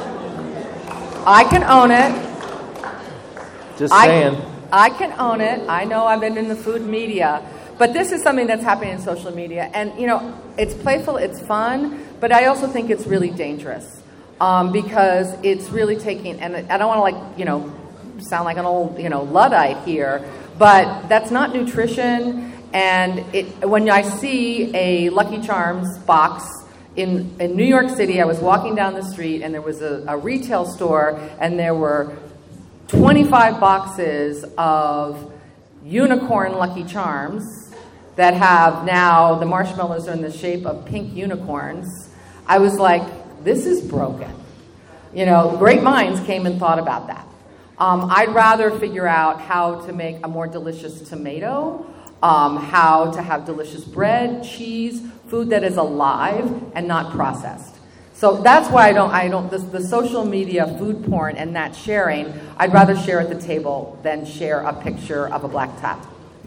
I can own it. Just saying. I can own it. I know I've been in the food media. But this is something that's happening in social media. And, it's playful, it's fun, but I also think it's really dangerous. Because it's really taking, and I don't want to sound like an old, Luddite here, but that's not nutrition. And when I see a Lucky Charms box in New York City, I was walking down the street and there was a retail store and there were 25 boxes of unicorn Lucky Charms that have now, the marshmallows are in the shape of pink unicorns. I was like, this is broken. Great minds came and thought about that. I'd rather figure out how to make a more delicious tomato, how to have delicious bread, cheese, food that is alive and not processed. So that's why the social media food porn and that sharing, I'd rather share at the table than share a picture of a Black Tap.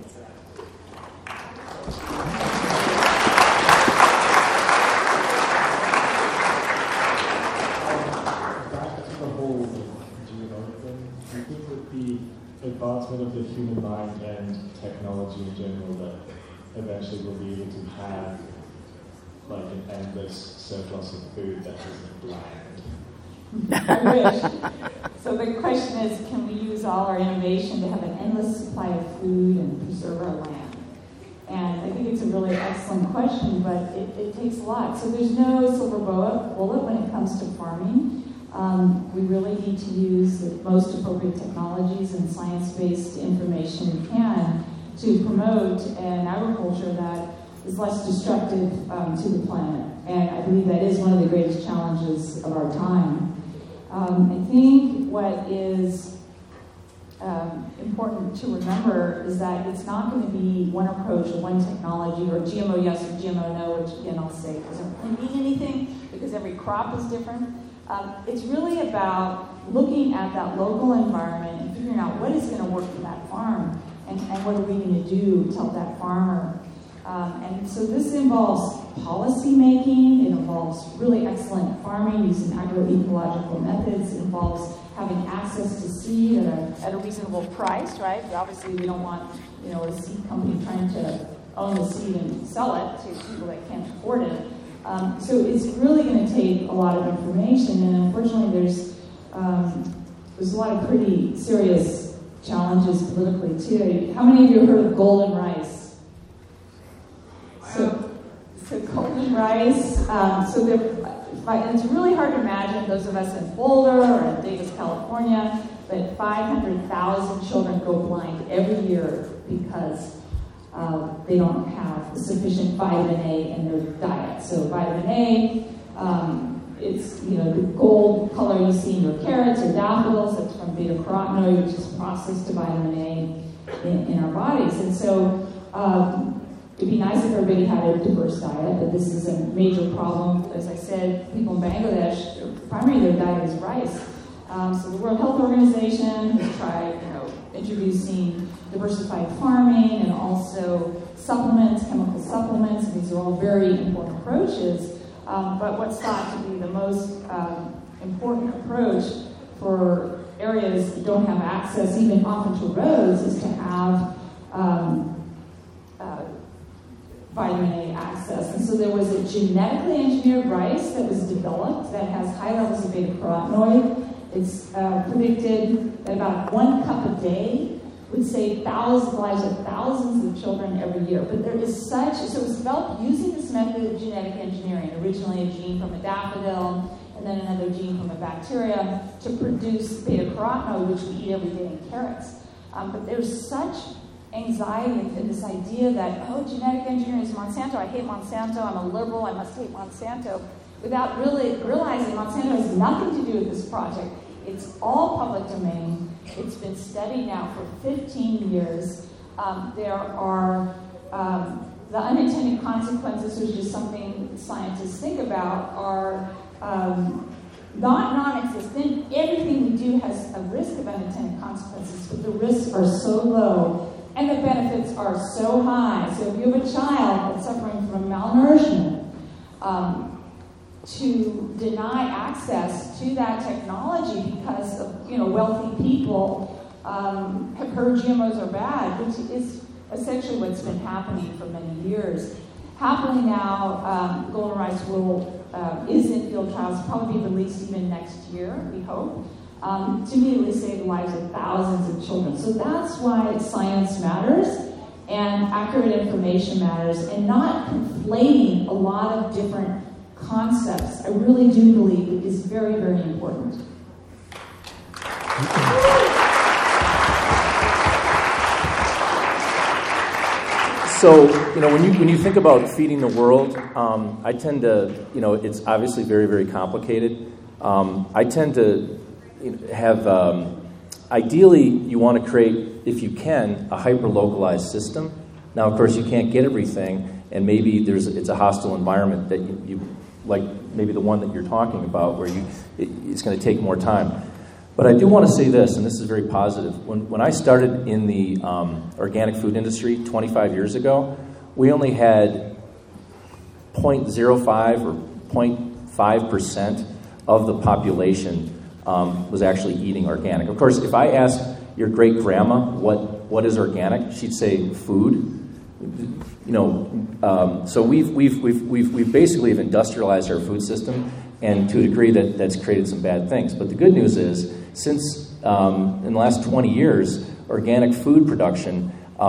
Advancement of the human mind and technology in general that eventually we'll be able to have an endless surplus of food that isn't bland. I wish. So the question is, can we use all our innovation to have an endless supply of food and preserve our land? And I think it's a really excellent question, but it takes a lot. So there's no silver bullet when it comes to farming. We really need to use the most appropriate technologies and science-based information we can to promote an agriculture that is less destructive to the planet. And I believe that is one of the greatest challenges of our time. I think what is important to remember is that it's not going to be one approach or one technology or GMO yes or GMO no, which again I'll say doesn't really mean anything because every crop is different. It's really about looking at that local environment and figuring out what is going to work for that farm and what are we going to do to help that farmer. And so this involves policy making, it involves really excellent farming using agroecological methods, it involves having access to seed at a reasonable price, right? Obviously we don't want a seed company trying to own the seed and sell it to people that can't afford it. So it's really going to take a lot of information, and unfortunately there's a lot of pretty serious challenges politically too. How many of you have heard of golden rice? So golden rice, it's really hard to imagine those of us in Boulder or in Davis, California, but 500,000 children go blind every year because they don't have sufficient vitamin A in their diet. So vitamin A, it's the gold color you see in your carrots or daffodils, that's from beta-carotenoid, which is processed to vitamin A in our bodies. And so it'd be nice if everybody had a diverse diet, but this is a major problem. As I said, people in Bangladesh, primarily their diet is rice. So the World Health Organization has tried, introducing diversified farming and also supplements, chemical supplements. These are all very important approaches. But what's thought to be the most important approach for areas that don't have access, even often to roads, is to have vitamin A access. And so there was a genetically engineered rice that was developed that has high levels of beta-carotenoid. It's predicted that about 1 cup a day would save lives of thousands of children every year. But there is so it was developed using this method of genetic engineering, originally a gene from a daffodil, and then another gene from a bacteria to produce beta-carotenoid, which we eat every day in carrots. But there's such anxiety and this idea that, genetic engineering is Monsanto, I hate Monsanto, I'm a liberal, I must hate Monsanto, without really realizing Monsanto has nothing to do with this project. It's all public domain. It's been studied now for 15 years. There are the unintended consequences, which is something scientists think about, are not non-existent. Everything we do has a risk of unintended consequences, but the risks are so low and the benefits are so high. So if you have a child that's suffering from malnourishment, to deny access to that technology because of wealthy people have heard GMOs are bad, which is essentially what's been happening for many years. Happily now, golden rice is in field trials, probably be released even next year, we hope, to immediately save the lives of thousands of children. So that's why science matters and accurate information matters, and not conflating a lot of different concepts, I really do believe is very, very important. So, when you think about feeding the world, I tend to, it's obviously very, very complicated. I tend to have, ideally, you want to create, if you can, a hyper-localized system. Now, of course, you can't get everything, and maybe it's a hostile environment that you like maybe the one that you're talking about, where it's going to take more time. But I do want to say this, and this is very positive. When I started in the organic food industry 25 years ago, we only had 0.05 or 0.5% of the population was actually eating organic. Of course, if I asked your great-grandma what is organic, she'd say food. So we've basically have industrialized our food system, and to a degree that's created some bad things. But the good news is since in the last 20 years, organic food production,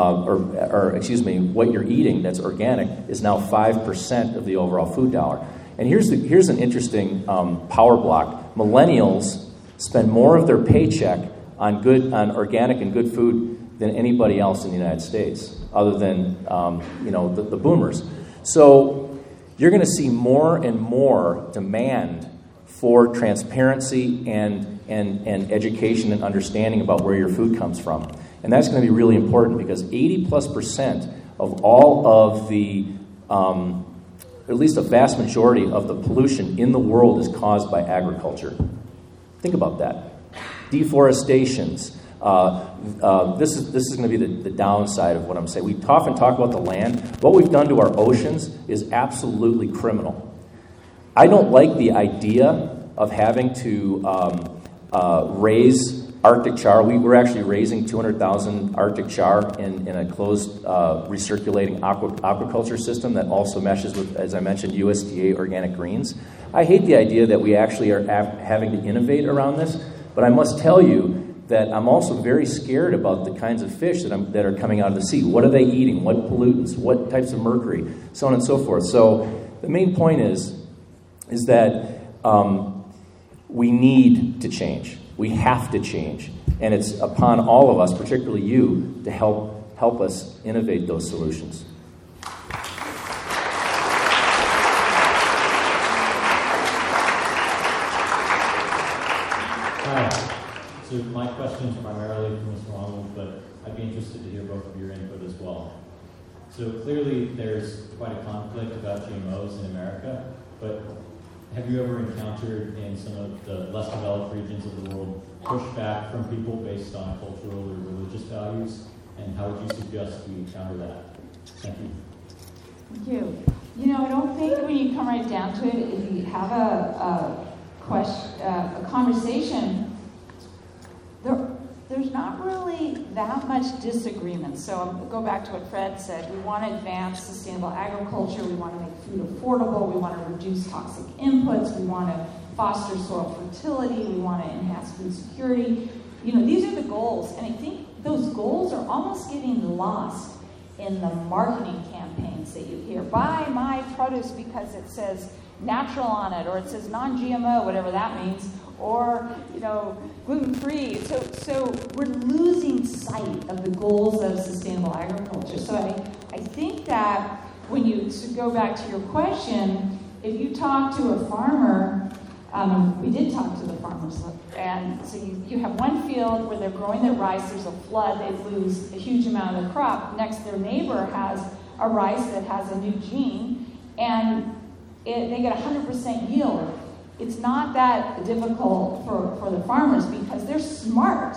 what you're eating that's organic is now 5% of the overall food dollar. And here's an interesting power block. Millennials spend more of their paycheck on organic and good food than anybody else in the United States, other than the boomers. So you're going to see more and more demand for transparency and education and understanding about where your food comes from. And that's going to be really important because 80+% of all of the, at least a vast majority of the pollution in the world is caused by agriculture. Think about that. Deforestations. This is going to be the downside of what I'm saying. We often talk about the land. What we've done to our oceans is absolutely criminal. I don't like the idea of having to raise Arctic char. We're actually raising 200,000 Arctic char in a closed recirculating aquaculture system that also meshes with, as I mentioned, USDA organic greens. I hate the idea that we actually are having to innovate around this, but I must tell you that I'm also very scared about the kinds of fish that are coming out of the sea. What are they eating? What pollutants? What types of mercury? So on and so forth. So the main point is that we need to change. We have to change. And it's upon all of us, particularly you, to help us innovate those solutions. Hi. So my question is primarily for Ms. Ronald, but I'd be interested to hear both of your input as well. So clearly there's quite a conflict about GMOs in America, but have you ever encountered in some of the less developed regions of the world pushback from people based on cultural or religious values? And how would you suggest we counter that? Thank you. Thank you. I don't think when you come right down to it, if you have a conversation, there's not really that much disagreement. So I'll go back to what Fred said. We want to advance sustainable agriculture. We want to make food affordable. We want to reduce toxic inputs. We want to foster soil fertility. We want to enhance food security. These are the goals. And I think those goals are almost getting lost in the marketing campaigns that you hear. Buy my produce because it says natural on it, or it says non-GMO, whatever that means, or, gluten-free. So we're losing sight of the goals of sustainable agriculture. So I think that when to go back to your question, if you talk to a farmer, we did talk to the farmers, and so you have one field where they're growing their rice, there's a flood, they lose a huge amount of the crop. Next, their neighbor has a rice that has a new gene, and they get 100% yield. It's not that difficult for the farmers because they're smart.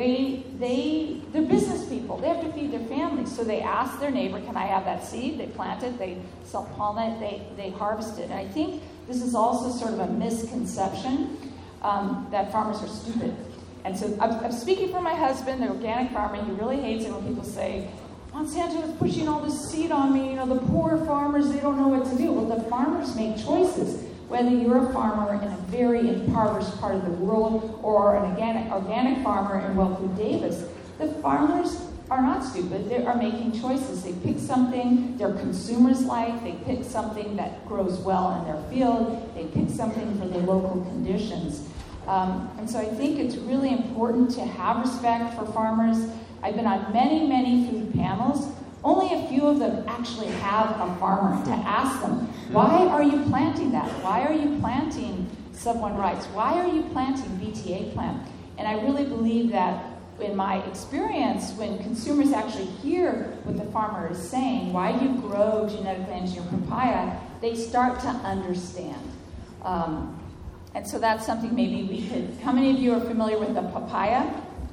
They're business people. They have to feed their families. So they ask their neighbor, can I have that seed? They plant it, they self-pollinate it, they harvest it. And I think this is also sort of a misconception that farmers are stupid. And so I'm speaking for my husband, the organic farmer. He really hates it when people say, Monsanto is pushing all this seed on me. The poor farmers, they don't know what to do. Well, the farmers make choices. Whether you're a farmer in a very impoverished part of the world or an organic farmer in Wellfleet Davis, the farmers are not stupid. They are making choices. They pick something their consumers like. They pick something that grows well in their field. They pick something for their local conditions. And so I think it's really important to have respect for farmers. I've been on many, many food panels. Only a few of them actually have a farmer to ask them, why are you planting that? Why are you planting Sub-1 rice? Why are you planting BTA plant? And I really believe that in my experience, when consumers actually hear what the farmer is saying, why do you grow genetically engineered papaya, they start to understand. And so that's something maybe we could, how many of you are familiar with the papaya?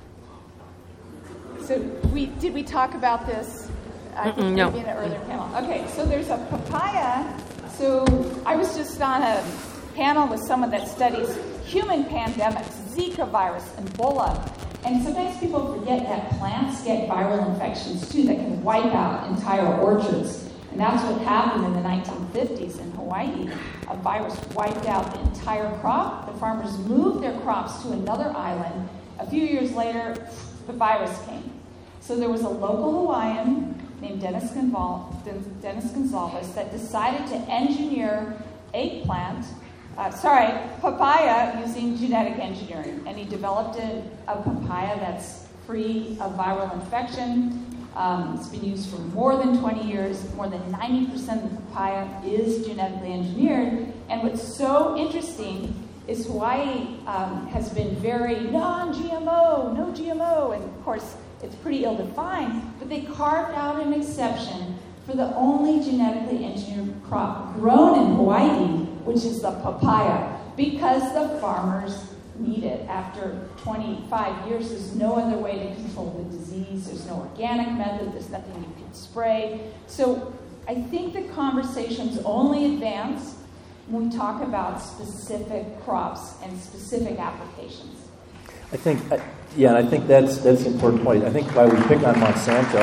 So did we talk about this? I think no. Maybe in an earlier panel. Okay, so there's a papaya. So I was just on a panel with someone that studies human pandemics, Zika virus, Ebola. And sometimes people forget that plants get viral infections too that can wipe out entire orchards. And that's what happened in the 1950s in Hawaii. A virus wiped out the entire crop. The farmers moved their crops to another island. A few years later, the virus came. So there was a local Hawaiian named Dennis Gonzalez that decided to engineer papaya using genetic engineering. And he developed a papaya that's free of viral infection. It's been used for more than 20 years. More than 90% of the papaya is genetically engineered. And what's so interesting is Hawaii has been very non-GMO, no GMO, and of course it's pretty ill-defined, but they carved out an exception for the only genetically engineered crop grown in Hawaii, which is the papaya, because the farmers need it. After 25 years, there's no other way to control the disease. There's no organic method. There's nothing you can spray. So I think the conversations only advance when we talk about specific crops and specific applications. I think, and I think that's an important point. I think why we pick on Monsanto,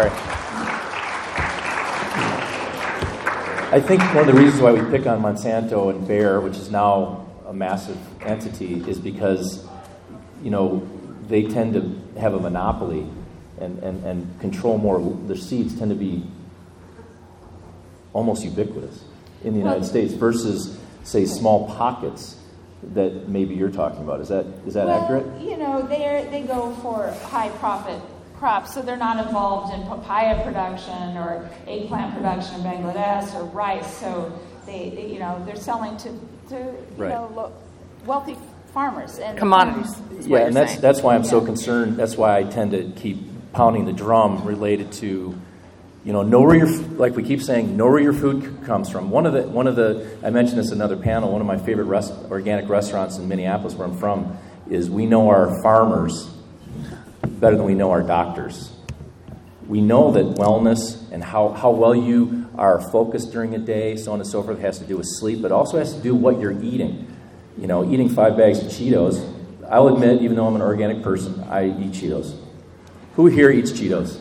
I think one of the reasons why we pick on Monsanto and Bayer, which is now a massive entity, is because, they tend to have a monopoly and control more. Their seeds tend to be almost ubiquitous in the United States versus, say, small pockets that maybe you're talking about. Is that accurate? They go for high profit crops, so they're not involved in papaya production or eggplant production in Bangladesh or rice. So they're selling to wealthy farmers and commodities. Yeah, and that's why I'm so concerned. That's why I tend to keep pounding the drum related to, know where like we keep saying, know where your food comes from. One of the I mentioned this in another panel. One of my favorite organic restaurants in Minneapolis, where I'm from, is we know our farmers better than we know our doctors. We know that wellness and how well you are focused during a day, so on and so forth, has to do with sleep, but also has to do with what you're eating. Eating 5 bags of Cheetos, I'll admit, even though I'm an organic person, I eat Cheetos. Who here eats Cheetos?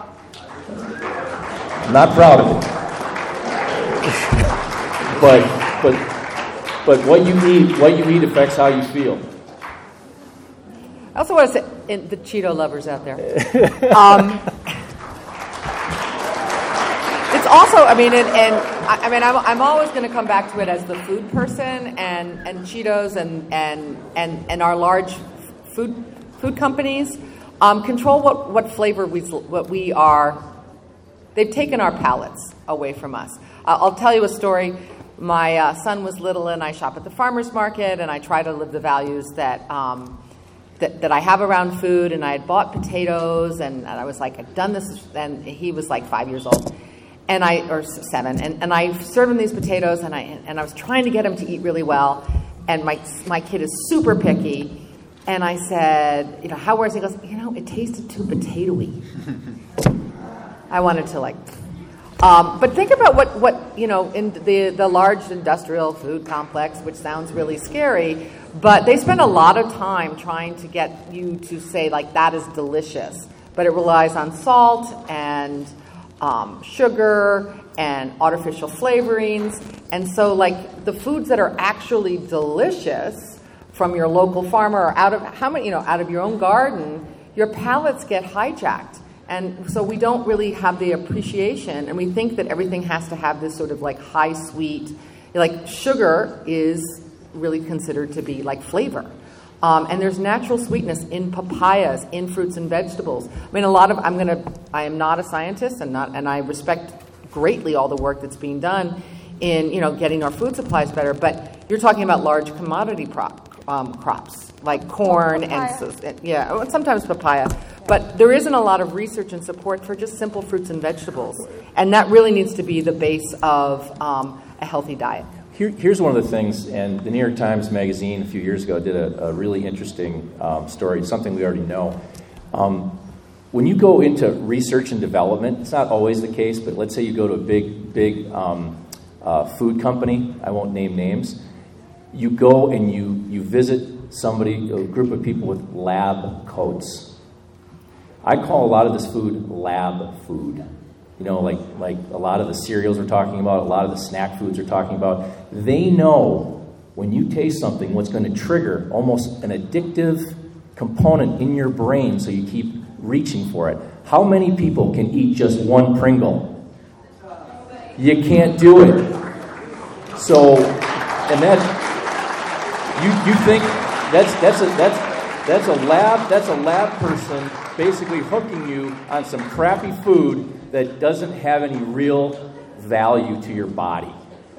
I'm not proud of it. but what you eat affects how you feel. I also want to say, the Cheeto lovers out there. It's also, I'm always going to come back to it as the food person, and Cheetos and our large food companies control what flavor we are. They've taken our palates away from us. I'll tell you a story. My son was little, and I shop at the farmer's market, and I try to live the values that I have around food. And I had bought potatoes, and I was like, I've done this, and he was like 5 years old. Or 7, and I served him these potatoes, and I was trying to get him to eat really well, and my kid is super picky, and I said, how was it? He goes, it tasted too potatoey. I wanted to but think about what in the large industrial food complex, which sounds really scary, but they spend a lot of time trying to get you to say that is delicious, but it relies on salt and sugar and artificial flavorings. And so the foods that are actually delicious from your local farmer or out of your own garden, your palates get hijacked. And so we don't really have the appreciation, and we think that everything has to have this sort of high sweet, sugar is really considered to be flavor. And there's natural sweetness in papayas, in fruits and vegetables. I am not a scientist, and I respect greatly all the work that's being done in, getting our food supplies better. But you're talking about large commodity crops like corn and sometimes papaya. But there isn't a lot of research and support for just simple fruits and vegetables, and that really needs to be the base of a healthy diet. Here's one of the things, and the New York Times Magazine a few years ago did a really interesting story, something we already know. When you go into research and development, it's not always the case, but let's say you go to a big food company, I won't name names, you go and you visit somebody, a group of people with lab coats. I call a lot of this food lab food. Like a lot of the cereals we're talking about, a lot of the snack foods we're talking about. They know when you taste something, what's going to trigger almost an addictive component in your brain so you keep reaching for it. How many people can eat just one Pringle? You can't do it. So, and that you think that's a lab person basically hooking you on some crappy food that doesn't have any real value to your body.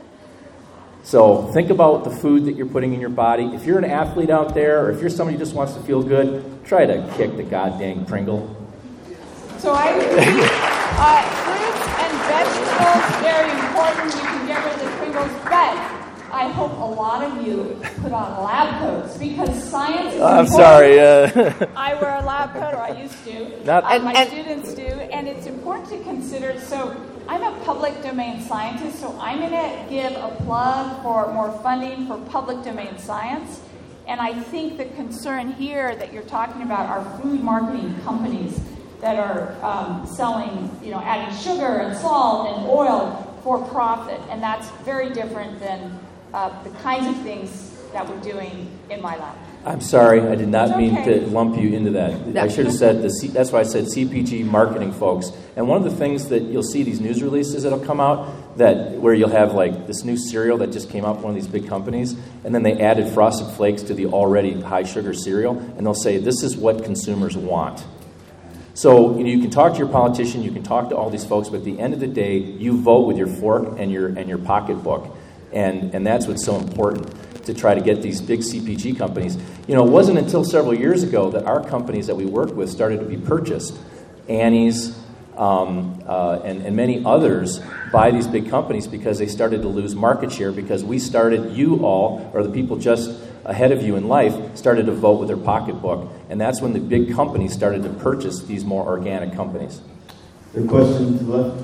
So think about the food that you're putting in your body. If you're an athlete out there, or if you're somebody who just wants to feel good, try to kick the goddamn Pringle. So I agree. Fruits and vegetables, very important. You can get rid of the Pringles, but I hope a lot of you put on lab coats because science is important. I'm sorry. I wear a lab coat, or I used to. My students do, and it's important to consider. So I'm a public domain scientist, so I'm going to give a plug for more funding for public domain science. And I think the concern here that you're talking about are food marketing companies that are selling, adding sugar and salt and oil for profit. And that's very different than the kinds of things that we're doing in my lab. I'm sorry, I did not mean to lump you into that. I should have said, that's why I said CPG marketing folks. And one of the things that you'll see, these news releases that'll come out, where you'll have like this new cereal that just came out from one of these big companies, and then they added Frosted Flakes to the already high sugar cereal, and they'll say, this is what consumers want. So you can talk to your politician, you can talk to all these folks, but at the end of the day, you vote with your fork and your pocketbook. And that's what's so important, to try to get these big CPG companies. It wasn't until several years ago that our companies that we work with started to be purchased. Annie's and many others by these big companies because they started to lose market share because you all, or the people just ahead of you in life, started to vote with their pocketbook. And that's when the big companies started to purchase these more organic companies. There are questions left?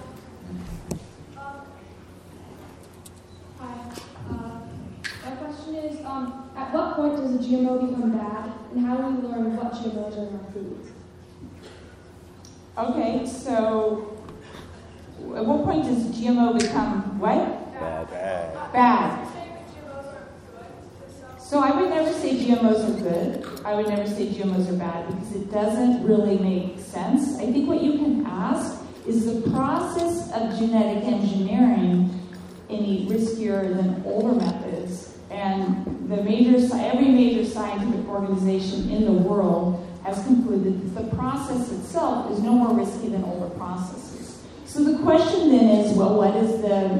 At what point does a GMO become bad, and how do we learn what GMOs are in our foods? Okay, so at what point does GMO become what? Bad. So I would never say GMOs are good. I would never say GMOs are bad because it doesn't really make sense. I think what you can ask is the process of genetic engineering any riskier than older methods? And every major scientific organization in the world has concluded that the process itself is no more risky than older processes. So the question then is, well, what is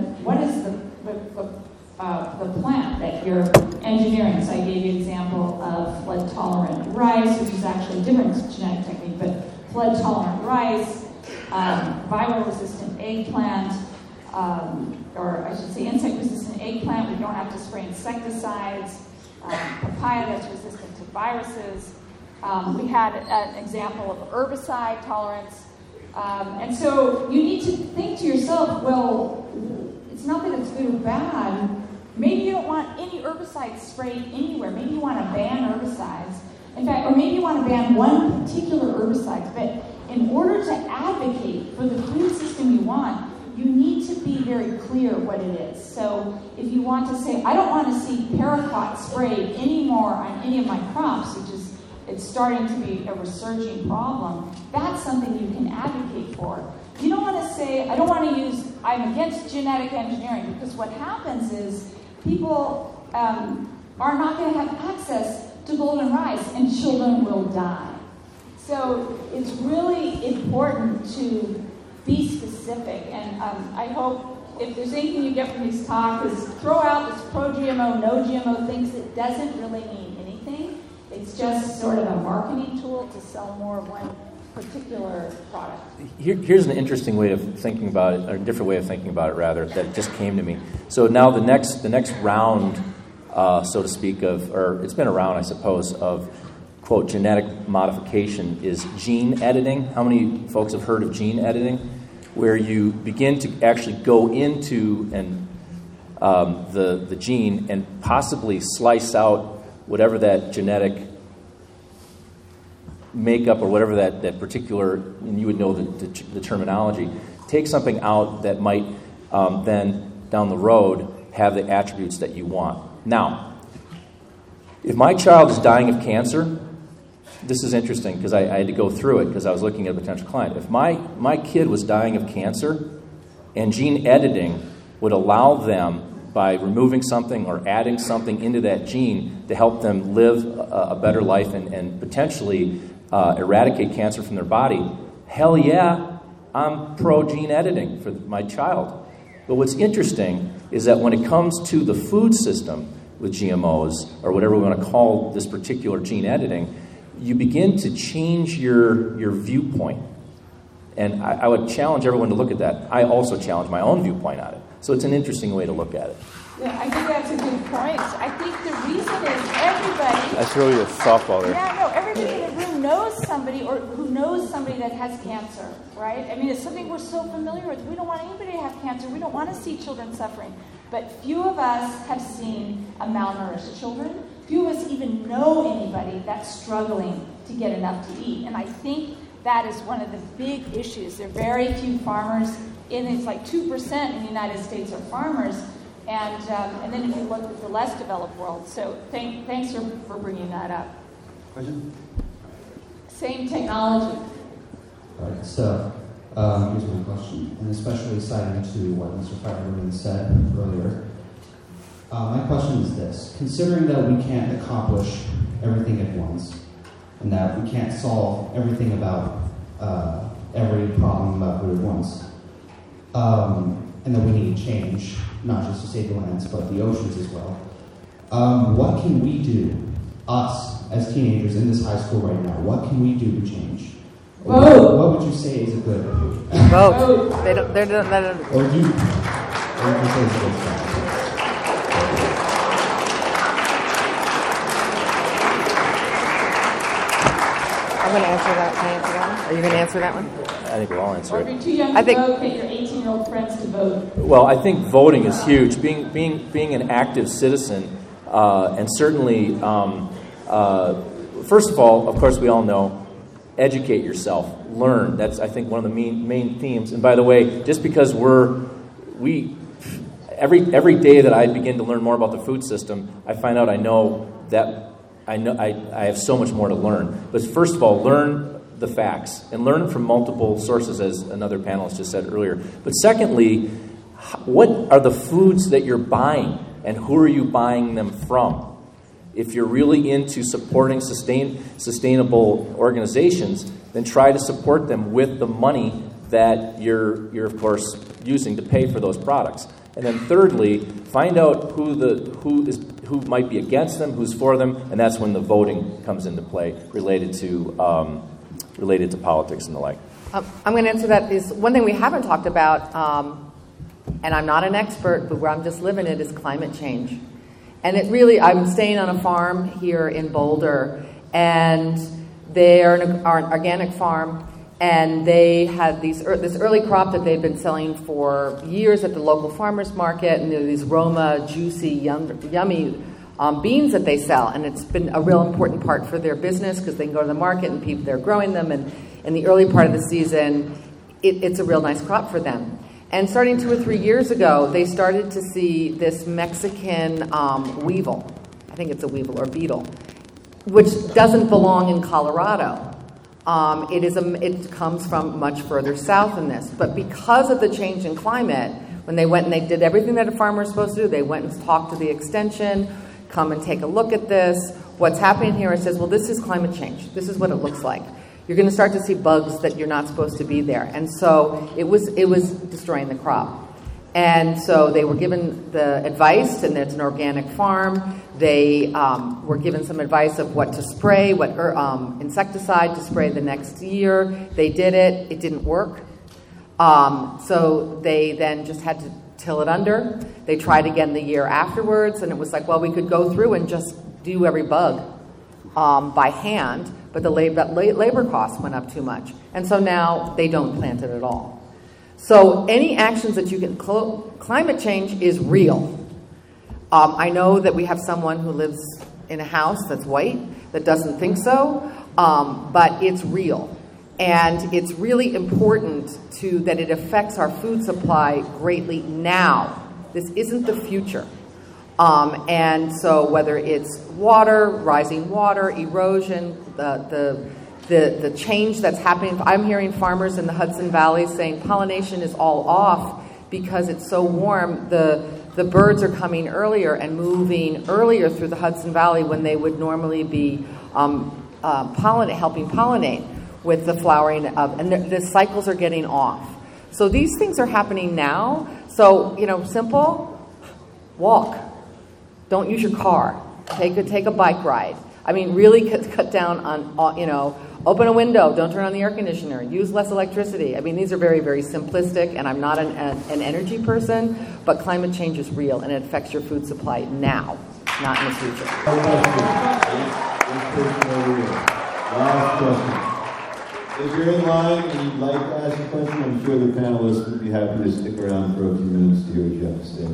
the plant that you're engineering? So I gave you an example of flood-tolerant rice, which is actually a different genetic technique, but flood-tolerant rice, viral-resistant eggplant, or I should say insect-resistant eggplant. We don't have to spray insecticides. Papaya that's resistant to viruses. We had an example of herbicide tolerance. And so you need to think to yourself, well, it's not that it's good or bad. Maybe you don't want any herbicides sprayed anywhere. Maybe you want to ban herbicides. In fact, or maybe you want to ban one particular herbicide. But in order to advocate for the food system you want, you need to be very clear what it is. So if you want to say, I don't want to see paraquat sprayed anymore on any of my crops, it's starting to be a resurging problem, that's something you can advocate for. You don't want to say, I'm against genetic engineering, because what happens is people are not going to have access to golden rice and children will die. So it's really important to be specific, and I hope if there's anything you get from these talks is throw out this pro-GMO, no-GMO things. It doesn't really mean anything. It's just sort of a marketing tool to sell more of one particular product. Here's an interesting way of thinking about it, or a different way of thinking about it, rather, that just came to me. So now the next round, so to speak, or it's been around, I suppose, of quote, genetic modification is gene editing. How many folks have heard of gene editing? Where you begin to actually go into the gene and possibly slice out whatever that genetic makeup or whatever that particular, and you would know the terminology, take something out that might then down the road have the attributes that you want. Now, if my child is dying of cancer, this is interesting because I had to go through it because I was looking at a potential client. If my kid was dying of cancer and gene editing would allow them, by removing something or adding something into that gene to help them live a better life and potentially eradicate cancer from their body, hell yeah, I'm pro-gene editing for my child. But what's interesting is that when it comes to the food system with GMOs, or whatever we want to call this particular gene editing, you begin to change your viewpoint. And I would challenge everyone to look at that. I also challenge my own viewpoint on it. So it's an interesting way to look at it. Yeah, I think that's a good point. I think the reason is everybody... That's really a softball there. Yeah, no, everybody in the room knows somebody or who knows somebody that has cancer, right? I mean, it's something we're so familiar with. We don't want anybody to have cancer. We don't want to see children suffering. But few of us have seen a malnourished children. Few of us even know anybody that's struggling to get enough to eat. And I think that is one of the big issues. There are very few farmers, and it's like 2% in the United States are farmers. And then if you look at the less developed world. So thanks for bringing that up. Question? Same technology. All right, so here's my question, and especially citing to what Mr. Feiberman said earlier. My question is this. Considering that we can't accomplish everything at once, and that we can't solve everything about every problem about food at once, and that we need change, not just to save the lands, but the oceans as well. What can we do, us, as teenagers in this high school right now, what can we do to change? Vote. What would you say is a good... Vote. They don't. Or would you say is a good strategy? I'm going to answer that. Can I answer that one? Are you going to answer that one? I think we'll all answer Or it. if you're too young to vote, get your 18-year-old friends to vote. Well, I think voting is huge. Being an active citizen, and certainly, first of all, of course, we all know, educate yourself, learn. That's, I think, one of the main themes. And by the way, just because every day that I begin to learn more about the food system, I find out I have so much more to learn. But first of all, learn the facts and learn from multiple sources, as another panelist just said earlier. But secondly, what are the foods that you're buying and who are you buying them from? If you're really into supporting sustainable organizations, then try to support them with the money that you're of course using to pay for those products. And then thirdly, find out who might be against them, who's for them, and that's when the voting comes into play related to politics and the like. I'm going to answer that. Is one thing we haven't talked about, and I'm not an expert, but where I'm just living it, is climate change. And it really, I'm staying on a farm here in Boulder, and they are an organic farm, and they had this early crop that they've been selling for years at the local farmers market, and there are these Roma, juicy, yummy beans that they sell, and it's been a real important part for their business because they can go to the market and people they're growing them, and in the early part of the season, it's a real nice crop for them. And starting 2 or 3 years ago, they started to see this Mexican weevil. I think it's a weevil or beetle, which doesn't belong in Colorado. It comes from much further south than this. But because of the change in climate, when they went and they did everything that a farmer is supposed to do, they went and talked to the extension, come and take a look at this. What's happening here, it says, well, this is climate change. This is what it looks like. You're going to start to see bugs that you're not supposed to be there. And so it was destroying the crop. And so they were given the advice, and it's an organic farm. They were given some advice of what to spray, what insecticide to spray the next year. They did it. It didn't work. So they then just had to till it under. They tried again the year afterwards, and it was like, well, we could go through and just do every bug by hand, but the labor costs went up too much. And so now they don't plant it at all. So any actions that you can, climate change is real. I know that we have someone who lives in a house that's white that doesn't think so, but it's real. And it's really important that it affects our food supply greatly now. This isn't the future. And so whether it's water, rising water, erosion, the change that's happening. I'm hearing farmers in the Hudson Valley saying pollination is all off because it's so warm. The birds are coming earlier and moving earlier through the Hudson Valley when they would normally be helping pollinate with the flowering of, and the cycles are getting off. So these things are happening now. So, simple, walk. Don't use your car. Take a bike ride. I mean, really cut down on, open a window. Don't turn on the air conditioner. Use less electricity. I mean, these are very, very simplistic, and I'm not an energy person, but climate change is real, and it affects your food supply now, not in the future. Last question. If you're in line and you'd like to ask a question, I'm sure the panelists would be happy to stick around for a few minutes to hear what you have to say.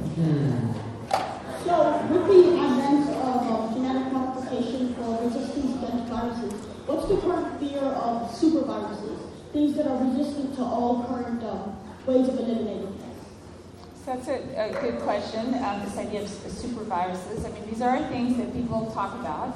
So, with the advent of genetic modification for resistance against viruses, what's the current fear of superviruses, things that are resistant to all current ways of eliminating them? So that's a good question, this idea of superviruses. I mean, these are things that people talk about.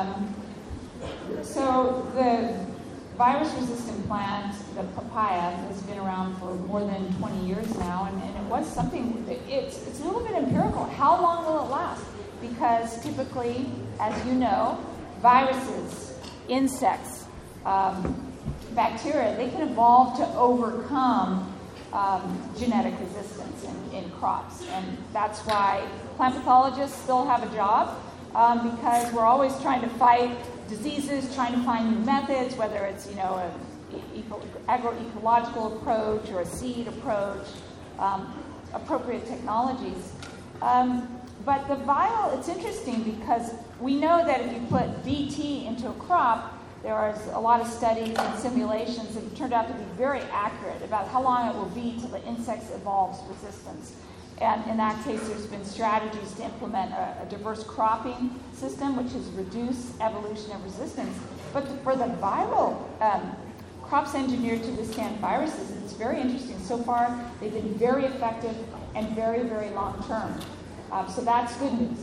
So the virus-resistant plant, the papaya, has been around for more than 20 years now, and it was something, it's a little bit empirical. How long will it last? Because typically, as you know, viruses, insects, bacteria, they can evolve to overcome genetic resistance in crops. And that's why plant pathologists still have a job, because we're always trying to fight diseases, trying to find new methods, whether it's an agroecological approach or a seed approach, appropriate technologies. But the viral, it's interesting because we know that if you put DT into a crop, there are a lot of studies and simulations that have turned out to be very accurate about how long it will be till the insects evolves resistance. And in that case, there's been strategies to implement a diverse cropping system, which has reduced evolution of resistance. But for the viral crops engineered to withstand viruses, it's very interesting. So far, they've been very effective and very, very long term. So that's good news.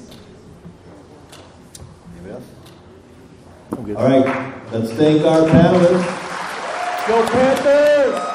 All right, let's thank our panelists. Go Panthers!